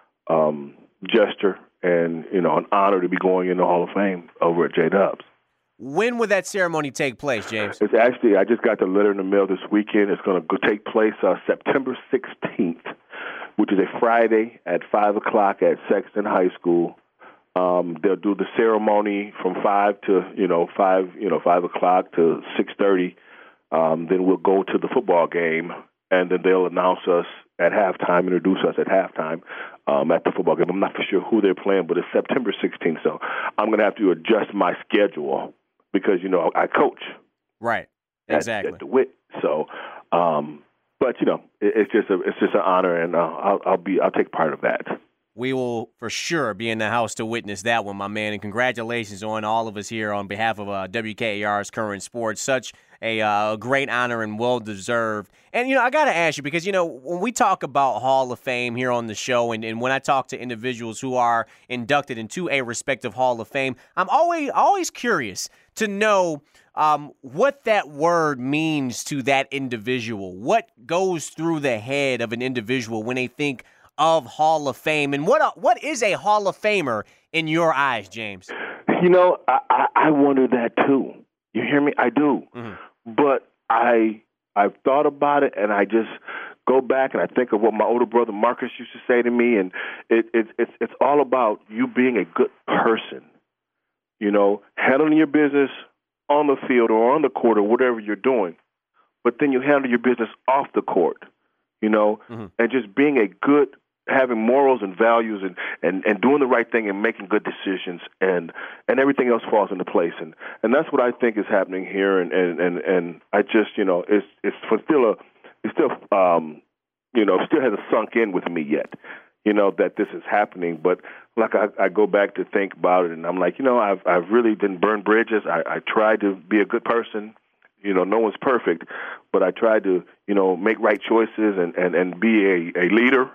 um, gesture and, you know, an honor to be going in the Hall of Fame over at J-Dubs. When would that ceremony take place, James? It's actually, I just got the letter in the mail this weekend. It's going to take place uh, September sixteenth, which is a Friday at five o'clock at Sexton High School. Um, they'll do the ceremony from five to, you know, five, you know, five o'clock to six thirty. Um, then we'll go to the football game, and then they'll announce us at halftime, introduce us at halftime um, at the football game. I'm not for sure who they're playing, but it's September sixteenth, so I'm going to have to adjust my schedule. Because, you know, I coach. Right. Exactly. At, at DeWitt. So, um, but, you know, it, it's just a, it's just an honor, and uh, I'll, I'll be, I'll take part of that. We will for sure be in the house to witness that one, my man. And congratulations on all of us here on behalf of uh, W K A R's Current Sports. Such a uh, great honor and well-deserved. And, you know, I got to ask you, because, you know, when we talk about Hall of Fame here on the show, and, and when I talk to individuals who are inducted into a respective Hall of Fame, I'm always always curious to know um, what that word means to that individual. What goes through the head of an individual when they think of Hall of Fame? And what a, what is a Hall of Famer in your eyes, James? You know, I, I, I wonder that too. You hear me? I do. Mm-hmm. But I, I've thought about it, and I just go back and I think of what my older brother Marcus used to say to me, and it, it, it's it's all about you being a good person. You know, handling your business on the field or on the court or whatever you're doing, but then you handle your business off the court. You know, mm-hmm. and just being a good, having morals and values and, and, and doing the right thing and making good decisions, and, and everything else falls into place. And, and that's what I think is happening here. And, and, and, and I just, you know, it's it's still a it's still um you know still hasn't sunk in with me yet. You know that this is happening, but like I, I go back to think about it, and I'm like, you know, I've I've really didn't burn bridges. I, I tried to be a good person. You know, no one's perfect, but I tried to, you know, make right choices and, and, and be a, a leader.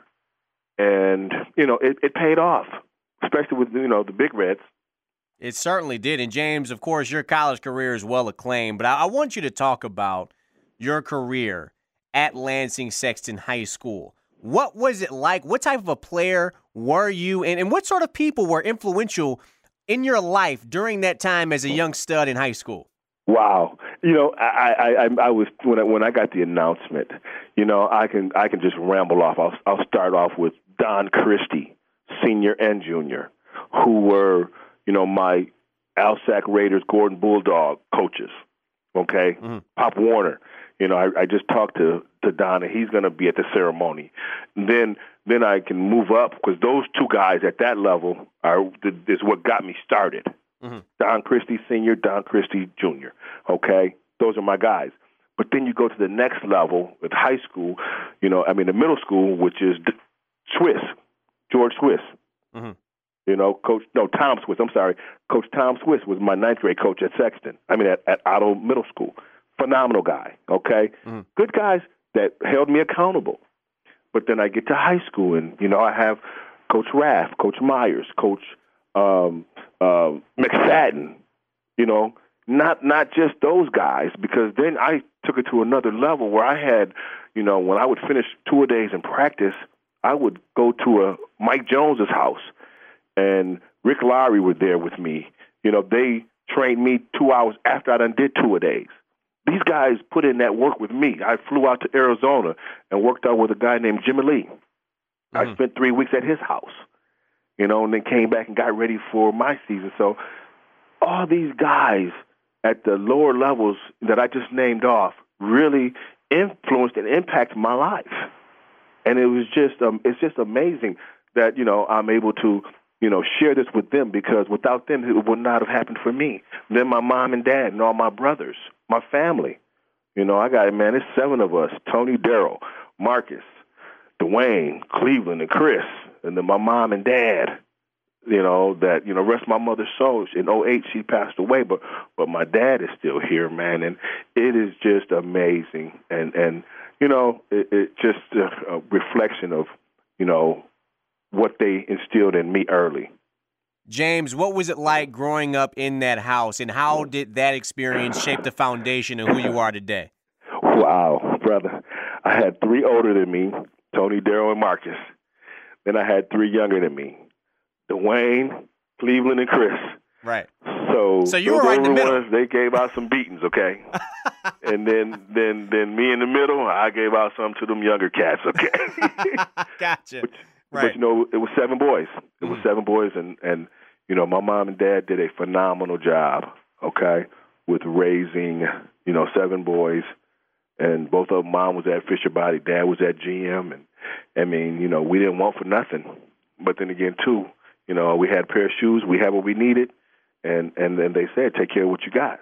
And, you know, it, it paid off, especially with, you know, the Big Reds. It certainly did. And, James, of course, your college career is well acclaimed, but I, I want you to talk about your career at Lansing Sexton High School. What was it like? What type of a player were you? And, and what sort of people were influential in your life during that time as a young stud in high school? Wow, you know, I, I, I, I was when I, when I got the announcement, you know, I can I can just ramble off. I'll I'll start off with Don Christie, senior and junior, who were, you know, my Alsac Raiders, Gordon Bulldog coaches. Okay, mm-hmm. Pop Warner, you know, I, I just talked to to Don, and he's going to be at the ceremony. And then then I can move up because those two guys at that level are is what got me started. Mm-hmm. Don Christie Senior, Don Christie Junior Okay, those are my guys. But then you go to the next level with high school, you know, I mean the middle school, which is Swiss, George Swiss. Mm-hmm. You know, Coach, no, Tom Swiss, I'm sorry. Coach Tom Swiss was my ninth grade coach at Sexton. I mean, at, at Otto Middle School. Phenomenal guy, okay? Mm-hmm. Good guys that held me accountable. But then I get to high school, and, you know, I have Coach Raff, Coach Myers, Coach um, uh, McFadden, you know, not not just those guys, because then I took it to another level where I had, you know, when I would finish two-a-days in practice, I would go to a Mike Jones's house, and Rick Lowry were there with me. You know, they trained me two hours after I done did two-a-days. These guys put in that work with me. I flew out to Arizona and worked out with a guy named Jimmy Lee. Mm-hmm. I spent three weeks at his house, you know, and then came back and got ready for my season. So all these guys at the lower levels that I just named off really influenced and impacted my life. And it was just, um, it's just amazing that, you know, I'm able to, you know, share this with them, because without them, it would not have happened for me. Then my mom and dad and all my brothers, my family. You know, I got, man, it's seven of us, Tony, Darryl, Marcus, Dwayne, Cleveland, and Chris. And then my mom and dad, you know, that, you know, rest my mother's soul. In oh eight, she passed away, but but my dad is still here, man. And it is just amazing. And, and you know, it, it just a, a reflection of, you know, what they instilled in me early. James, what was it like growing up in that house, and how did that experience shape the foundation of who you are today? Wow, brother. I had three older than me, Tony, Darryl, and Marcus. Then I had three younger than me, Dwayne, Cleveland, and Chris. Right. So, so you were right in the middle. Ones, they gave out some beatings, okay? and then, then, then me in the middle, I gave out some to them younger cats, okay? Gotcha. But, right. But, you know, it was seven boys. It was mm. seven boys, and, and, you know, my mom and dad did a phenomenal job, okay, with raising, you know, seven boys. And both of them, mom was at Fisher Body, dad was at G M. And, I mean, you know, we didn't want for nothing. But then again, too, you know, we had a pair of shoes, we had what we needed, and, and then they said, take care of what you got.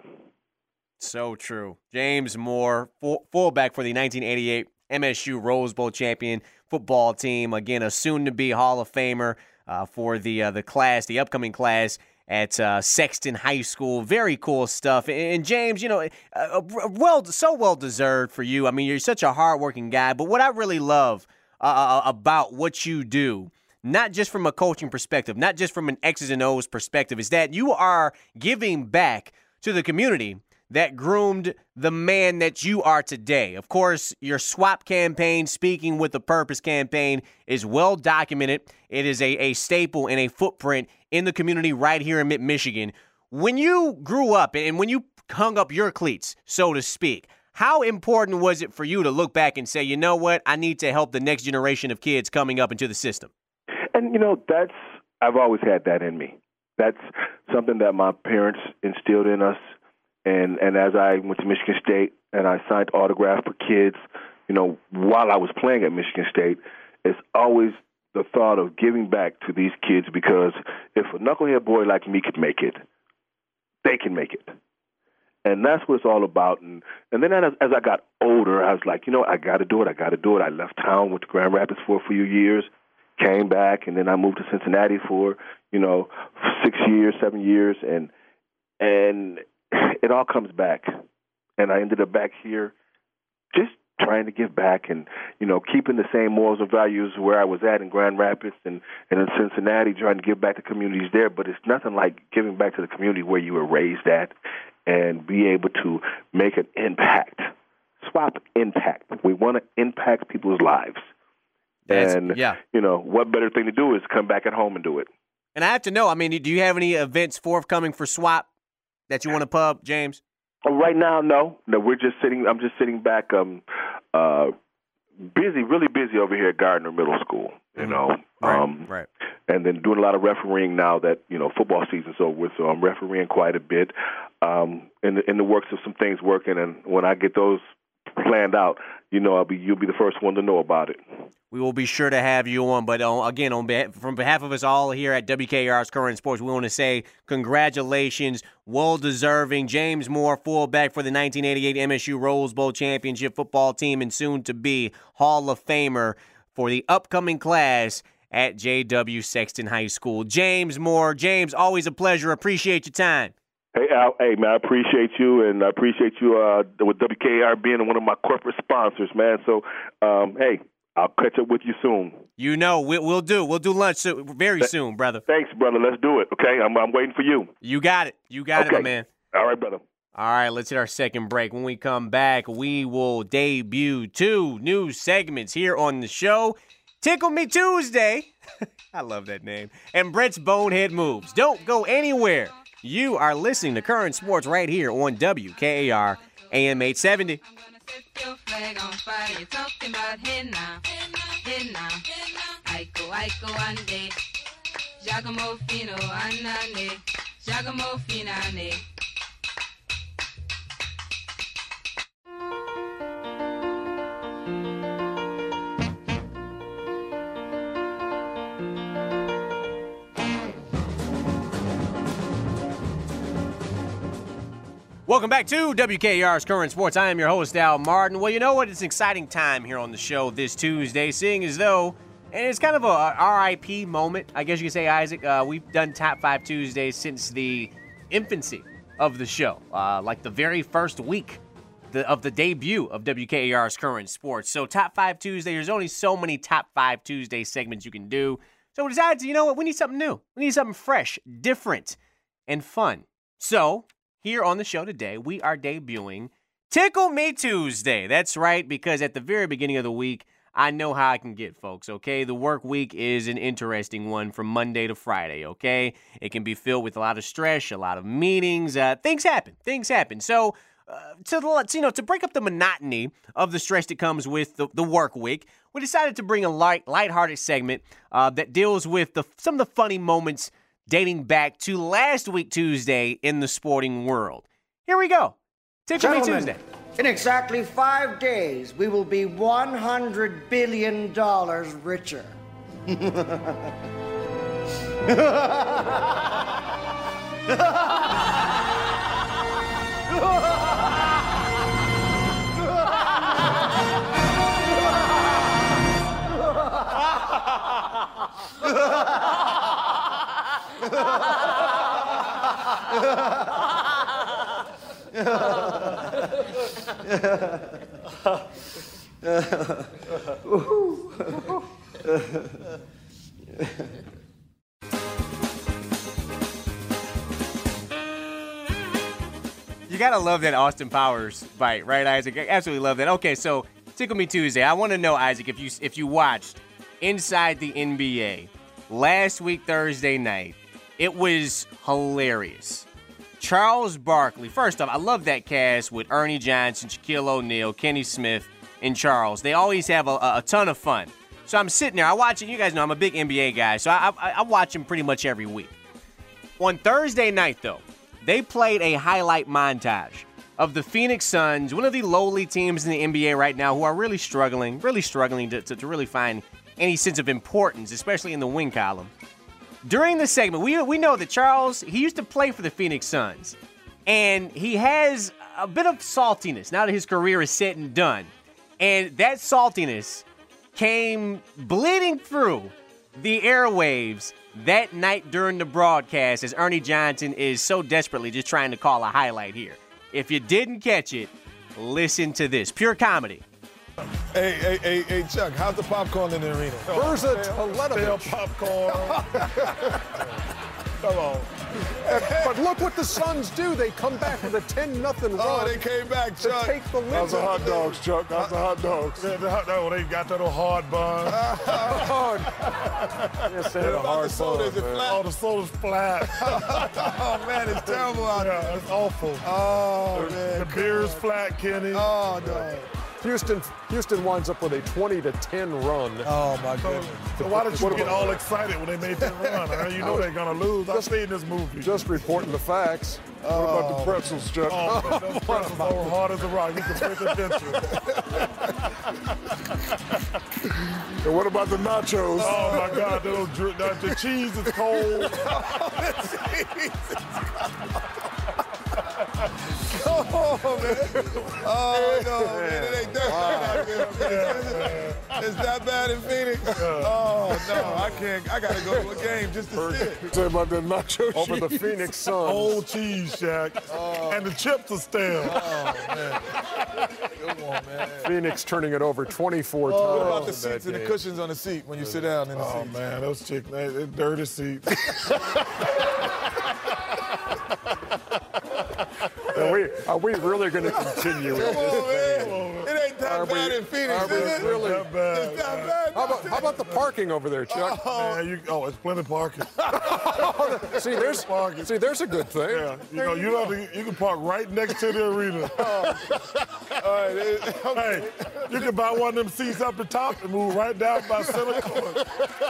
So true. James Moore, full, fullback for the nineteen eighty-eight M S U Rose Bowl champion football team. Again, a soon-to-be Hall of Famer uh, for the uh, the class, the upcoming class at uh, Sexton High School. Very cool stuff. And, and James, you know, uh, well, so well-deserved for you. I mean, you're such a hard-working guy. But what I really love uh, about what you do, not just from a coaching perspective, not just from an X's and O's perspective, is that you are giving back to the community that groomed the man that you are today. Of course, your SWAP campaign, Speaking with a Purpose campaign, is well documented. It is a, a staple and a footprint in the community right here in Mid-Michigan. when you grew up and when you hung up your cleats, so to speak, how important was it for you to look back and say, you know what, I need to help the next generation of kids coming up into the system? And, you know, that's, I've always had that in me. That's something that my parents instilled in us. And, and as I went to Michigan State and I signed autographs for kids, you know, while I was playing at Michigan State, it's always the thought of giving back to these kids, because if a knucklehead boy like me could make it, they can make it. And that's what it's all about. And, and then as, as I got older, I was like, you know, I got to do it. I got to do it. I left town, went to Grand Rapids for a few years, came back, and then I moved to Cincinnati for, you know, six years, seven years. And and it all comes back. And I ended up back here just trying to give back and, you know, keeping the same morals and values where I was at in Grand Rapids and, and in Cincinnati, trying to give back to communities there. But it's nothing like giving back to the community where you were raised at and be able to make an impact. Swap impact. We want to impact people's lives. That's, and, yeah. you know, what better thing to do is come back at home and do it. And I have to know, I mean, do you have any events forthcoming for SWAP that you want to pub, James? Oh, right now, no. No, we're just sitting, I'm just sitting back, um, uh, busy, really busy over here at Gardner Middle School, you mm-hmm. know. Right, um, right. And then doing a lot of refereeing now that, you know, football season's over, so I'm refereeing quite a bit. Um, in the, in the works of some things working, and when I get those planned out, you know, I'll be you'll be the first one to know about it. We will be sure to have you on. But uh, again, on behalf, from behalf of us all here at W K A R's Current Sports, we want to say congratulations, well-deserving. James Moore, fullback for the nineteen eighty-eight M S U Rose Bowl championship football team and soon-to-be Hall of Famer for the upcoming class at J W Sexton High School. James Moore, James, always a pleasure. Appreciate your time. Hey, Al, hey, man, I appreciate you, and I appreciate you uh, with W K A R being one of my corporate sponsors, man. So, um, hey, I'll catch up with you soon. You know, we, we'll do. We'll do lunch so, very Th- soon, brother. Thanks, brother. Let's do it, okay? I'm, I'm waiting for you. You got it. You got okay. it, my man. All right, brother. All right, let's hit our second break. When we come back, we will debut two new segments here on the show. Tickle Me Tuesday. I love that name. And Brett's Bonehead Moves. Don't go anywhere. You are listening to Current Sports right here on W K A R A M eight seventy. Your flag on fire, you're talking about hey now, hey now, Aiko, Aiko, ande, Giacomo Fino, anane, Giacomo Finane. Welcome back to W K A R's Current Sports. I am your host, Al Martin. Well, you know what? It's an exciting time here on the show this Tuesday, seeing as though, and it's kind of a R I P moment, I guess you could say, Isaac. Uh, we've done Top five Tuesdays since the infancy of the show, uh, like the very first week the, of the debut of W K A R's Current Sports. So Top five Tuesday, there's only so many Top five Tuesday segments you can do. So we decided, to, you know what? We need something new. We need something fresh, different, and fun. So here on the show today, we are debuting Tickle Me Tuesday. That's right, because at the very beginning of the week, I know how I can get, folks, okay? The work week is an interesting one from Monday to Friday, okay? It can be filled with a lot of stress, a lot of meetings. Uh, things happen. Things happen. So uh, to, the, you know, to break up the monotony of the stress that comes with the, the work week, we decided to bring a light, lighthearted segment uh, that deals with the, some of the funny moments dating back to last week Tuesday in the sporting world. Here we go. Tickle Me Tuesday. In exactly five days, we will be one hundred billion dollars richer. You gotta love that Austin Powers bite, right, Isaac? I absolutely love that. Okay, so Tickle Me Tuesday. I want to know, Isaac, if you if you watched Inside the N B A last week Thursday night. It was hilarious. Charles Barkley. First off, I love that cast with Ernie Johnson, Shaquille O'Neal, Kenny Smith, and Charles. They always have a, a ton of fun. So I'm sitting there. I watch it. You guys know I'm a big N B A guy, so I, I, I watch them pretty much every week. On Thursday night, though, they played a highlight montage of the Phoenix Suns, one of the lowly teams in the N B A right now, who are really struggling, really struggling to, to, to really find any sense of importance, especially in the win column. During the segment, we we know that Charles, he used to play for the Phoenix Suns, and he has a bit of saltiness now that his career is set and done. And that saltiness came bleeding through the airwaves that night during the broadcast as Ernie Johnson is so desperately just trying to call a highlight here. If you didn't catch it, listen to this. Pure comedy. Hey, hey, hey, hey, Chuck, how's the popcorn in the arena? Verza Teletovic. popcorn. Come on. But look what the Suns do. They come back with a ten nothing run. Oh, they came back, to Chuck. take the lead. How's the hot dogs, Chuck? How's the hot dogs? Yeah, the hot dog, they got that little hard bun. Hard. Yes, they had a hard soda, bun, is it man. flat? Oh, the soda's flat. Oh, man, it's terrible out there. Yeah, it's awful. Oh, the, man. The beer's flat, Kenny. Oh, no. Houston, Houston winds up with a twenty to ten run. Oh my goodness! So, so why did you get all excited when they made that run? Huh? You know they're gonna lose. I've seen this movie. Just reporting the facts. Oh, what about the pretzels, Chuck? Oh, man, those pretzels are hard as a rock. You can take the And what about the nachos? Oh my God, those, the, the cheese is cold. The cheese is cold. Oh, man. Oh, no, man. It ain't that bad out there, man. It's that bad in Phoenix. Oh, no. I can't. I got to go to a game just to see it. Say about the nacho cheese. Over the Phoenix Suns. Old cheese, Shaq. Oh. And the chips are stale. Oh, man. Come on, man. Phoenix turning it over twenty-four oh, times. What about the seats and the cushions on the seat when you sit down in the seat? Oh, man. Those chicks, they, they're dirty seats. Are we, are we really going to continue with Come this on, thing? man. It ain't that Are bad we, in Phoenix, are we is it? really? It's that bad. It's that bad. How about, how about the parking over there, Chuck? Oh, man, you, oh it's plenty of parking. see, there's parking. See, there's a good thing. Yeah, you know, you, know you can park right next to the arena. Oh. All right, hey, you can buy one of them seats up the top and move right down by center court.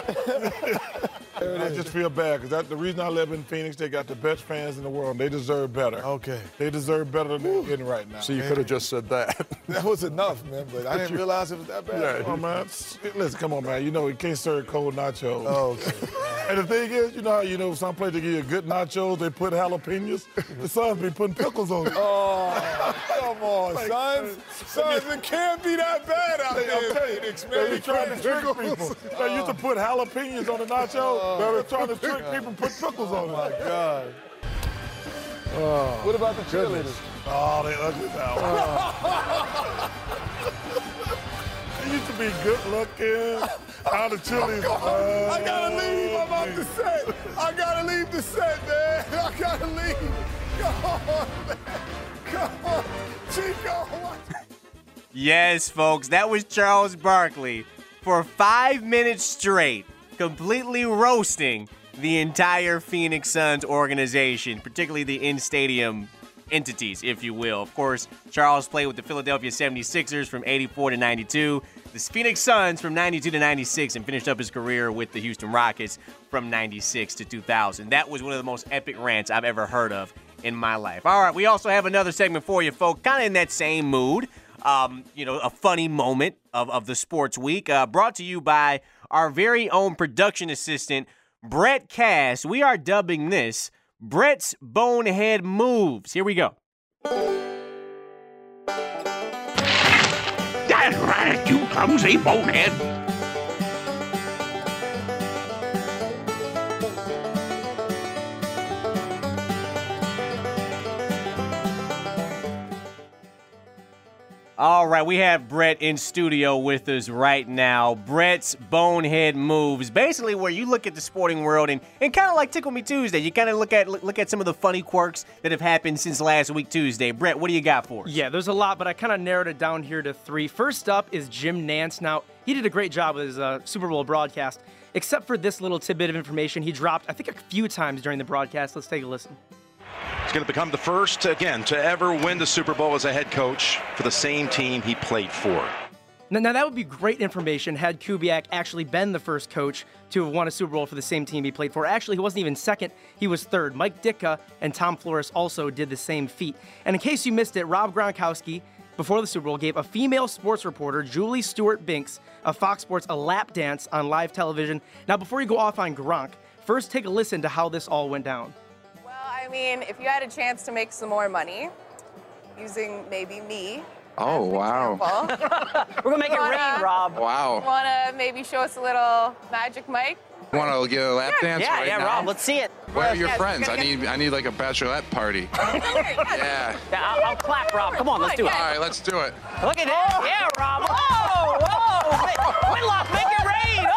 I just feel bad because the reason I live in Phoenix, they got the best fans in the world. And they deserve better. Okay. They deserve better than they're getting right now. So you could have just said that. That was enough, man. But I didn't realize it was that bad. Yeah, come on, man. Listen, come on, man. You know you can't serve cold nachos. Oh, okay. And the thing is, you know how you know some place they give you good nachos, they put jalapenos. The Suns be putting pickles on it. Oh, come on, like, Suns. Suns, it can't be that bad out there. Phoenix, man. They trying to trick people. They used to put jalapenos on the nacho. They're trying to trick people and put pickles on it. Oh, my God. Oh, what about the cheerleaders? Oh, they ugly now. Oh. They used to be good looking. Now the cheerleaders. Oh, I gotta leave. I'm off the set. I gotta leave the set, man. I gotta leave. Come on, man. Come on. Chico. Yes, folks, that was Charles Barkley for five minutes straight, completely roasting the entire Phoenix Suns organization, particularly the in-stadium entities, if you will. Of course, Charles played with the Philadelphia seventy-sixers from eighty-four to ninety-two, the Phoenix Suns from ninety-two to ninety-six, and finished up his career with the Houston Rockets from ninety-six to two thousand. That was one of the most epic rants I've ever heard of in my life. All right, we also have another segment for you, folks, kind of in that same mood. Um, you know, a funny moment of, of the sports week, uh, brought to you by our very own production assistant, Brett Cass. We are dubbing this Brett's Bonehead Moves. Here we go. That's right, you clumsy bonehead. All right, we have Brett in studio with us right now. Brett's Bonehead Moves, basically where you look at the sporting world and, and kind of like Tickle Me Tuesday, you kind of look at look at some of the funny quirks that have happened since last week Tuesday. Brett, what do you got for us? Yeah, there's a lot, but I kind of narrowed it down here to three. First up is Jim Nantz. Now, he did a great job with his uh, Super Bowl broadcast, except for this little tidbit of information he dropped, I think, a few times during the broadcast. Let's take a listen. going to become the first, again, to ever win the Super Bowl as a head coach for the same team he played for. Now, now that would be great information had Kubiak actually been the first coach to have won a Super Bowl for the same team he played for. Actually, he wasn't even second, he was third. Mike Ditka and Tom Flores also did the same feat. And in case you missed it, Rob Gronkowski, before the Super Bowl, gave a female sports reporter, Julie Stewart-Binks, of Fox Sports, a lap dance on live television. Now, before you go off on Gronk, first take a listen to how this all went down. Well, I mean, if you had a chance to make some more money, using maybe me. Oh, wow. We're going to make it rain, Rob. Wow. Want to maybe show us a little Magic Mike? Want to get a lap dance yeah, right yeah, now? Rob, let's see it. Where are your Yeah, friends? I gotta need I need like a bachelorette party. yeah. Yeah, I'll, I'll clap, Rob. Come on, let's do it. All right, let's do it. Look at that. Yeah, Rob. Whoa, whoa. Whitlock, make it rain.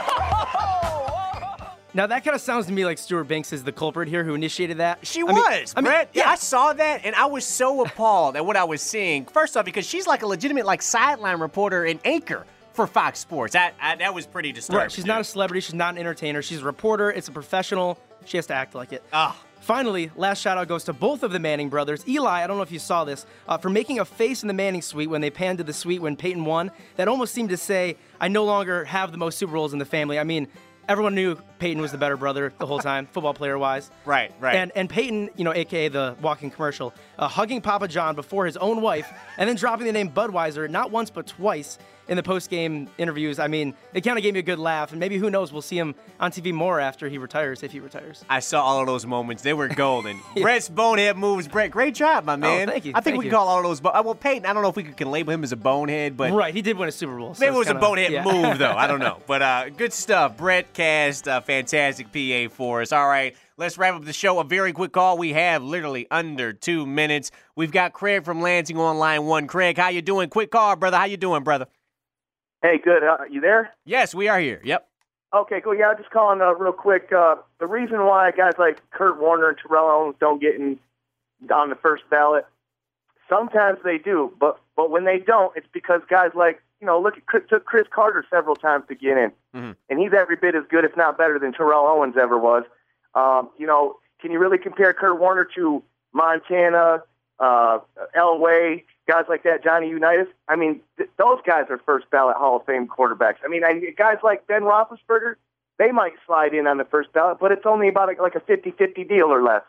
Now, that kind of sounds to me like Stuart Binks is the culprit here who initiated that. She I mean- was, I mean, Brett. Yeah, I saw that, and I was so appalled at what I was seeing. First off, because she's like a legitimate like sideline reporter and anchor for Fox Sports. That I, that was pretty disturbing. Right, she's not a celebrity, she's not an entertainer, she's a reporter, it's a professional, she has to act like it. Ah. Finally, last shout out goes to both of the Manning brothers. Eli, I don't know if you saw this, uh, for making a face in the Manning suite when they panned to the suite when Peyton won, that almost seemed to say, I no longer have the most Super Bowls in the family. I mean, everyone knew Peyton was the better brother the whole time, football player-wise. Right, right. And and Peyton, you know, a k a the walking commercial, uh, hugging Papa John before his own wife, and then dropping the name Budweiser not once but twice in the post-game interviews. I mean, it kind of gave me a good laugh, and maybe, who knows, we'll see him on T V more after he retires, if he retires. I saw all of those moments. They were golden. Brett's bonehead moves. Brett, great job, my man. thank you, I think thank we you. can call all of those. Bo- well, Peyton, I don't know if we can label him as a bonehead, but Right, he did win a Super Bowl. so maybe it it's was a kinda- bonehead yeah. move, though. I don't know. But uh, good stuff. Brett Cast, uh, fantastic P A for us. All right, let's wrap up the show. A very quick call. We have literally under two minutes. We've got Craig from Lansing on line one. Craig, how you doing? Quick call, brother. How you doing, brother? Hey, good. Uh, you there? Yes, we are here. Yep. Okay, cool. Yeah, I'm just calling uh, real quick. Uh, the reason why guys like Kurt Warner and Terrell Owens don't get in on the first ballot, sometimes they do, but but when they don't, it's because guys like, you know, look, it took Chris Carter several times to get in, mm-hmm. and he's every bit as good, if not better, than Terrell Owens ever was. Um, you know, can you really compare Kurt Warner to Montana, uh, Elway, guys like that, Johnny Unitas? I mean, th- those guys are first ballot Hall of Fame quarterbacks. I mean, I, guys like Ben Roethlisberger, they might slide in on the first ballot, but it's only about a, like a fifty-fifty deal or less.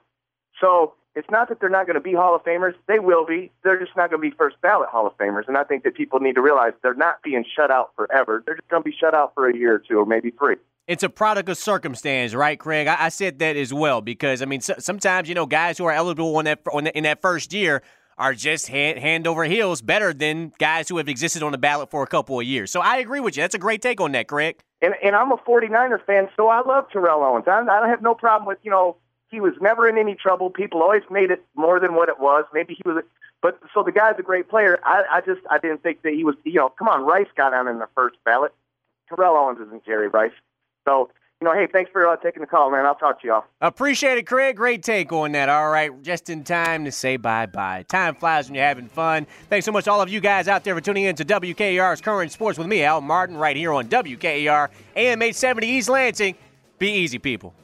So it's not that they're not going to be Hall of Famers. They will be. They're just not going to be first ballot Hall of Famers. And I think that people need to realize they're not being shut out forever. They're just going to be shut out for a year or two or maybe three. It's a product of circumstance, right, Craig? I, I said that as well because, I mean, so, sometimes, you know, guys who are eligible in that, on the, in that first year are just hand, hand over heels better than guys who have existed on the ballot for a couple of years. So I agree with you. That's a great take on that, Craig. And, and I'm a 49er fan, so I love Terrell Owens. I, I have no problem with, you know, he was never in any trouble. People always made it more than what it was. Maybe he was, but so the guy's a great player. I, I just, I didn't think that he was, you know, come on, Rice got on in the first ballot. Terrell Owens isn't Jerry Rice. So, you know, hey, thanks for uh, taking the call, man. I'll talk to y'all. Appreciate it, Craig. Great take on that. All right, just in time to say bye-bye. Time flies when you're having fun. Thanks so much to all of you guys out there for tuning in to W K A R's Current Sports with me, Al Martin, right here on W K A R, A M eight seventy East Lansing. Be easy, people.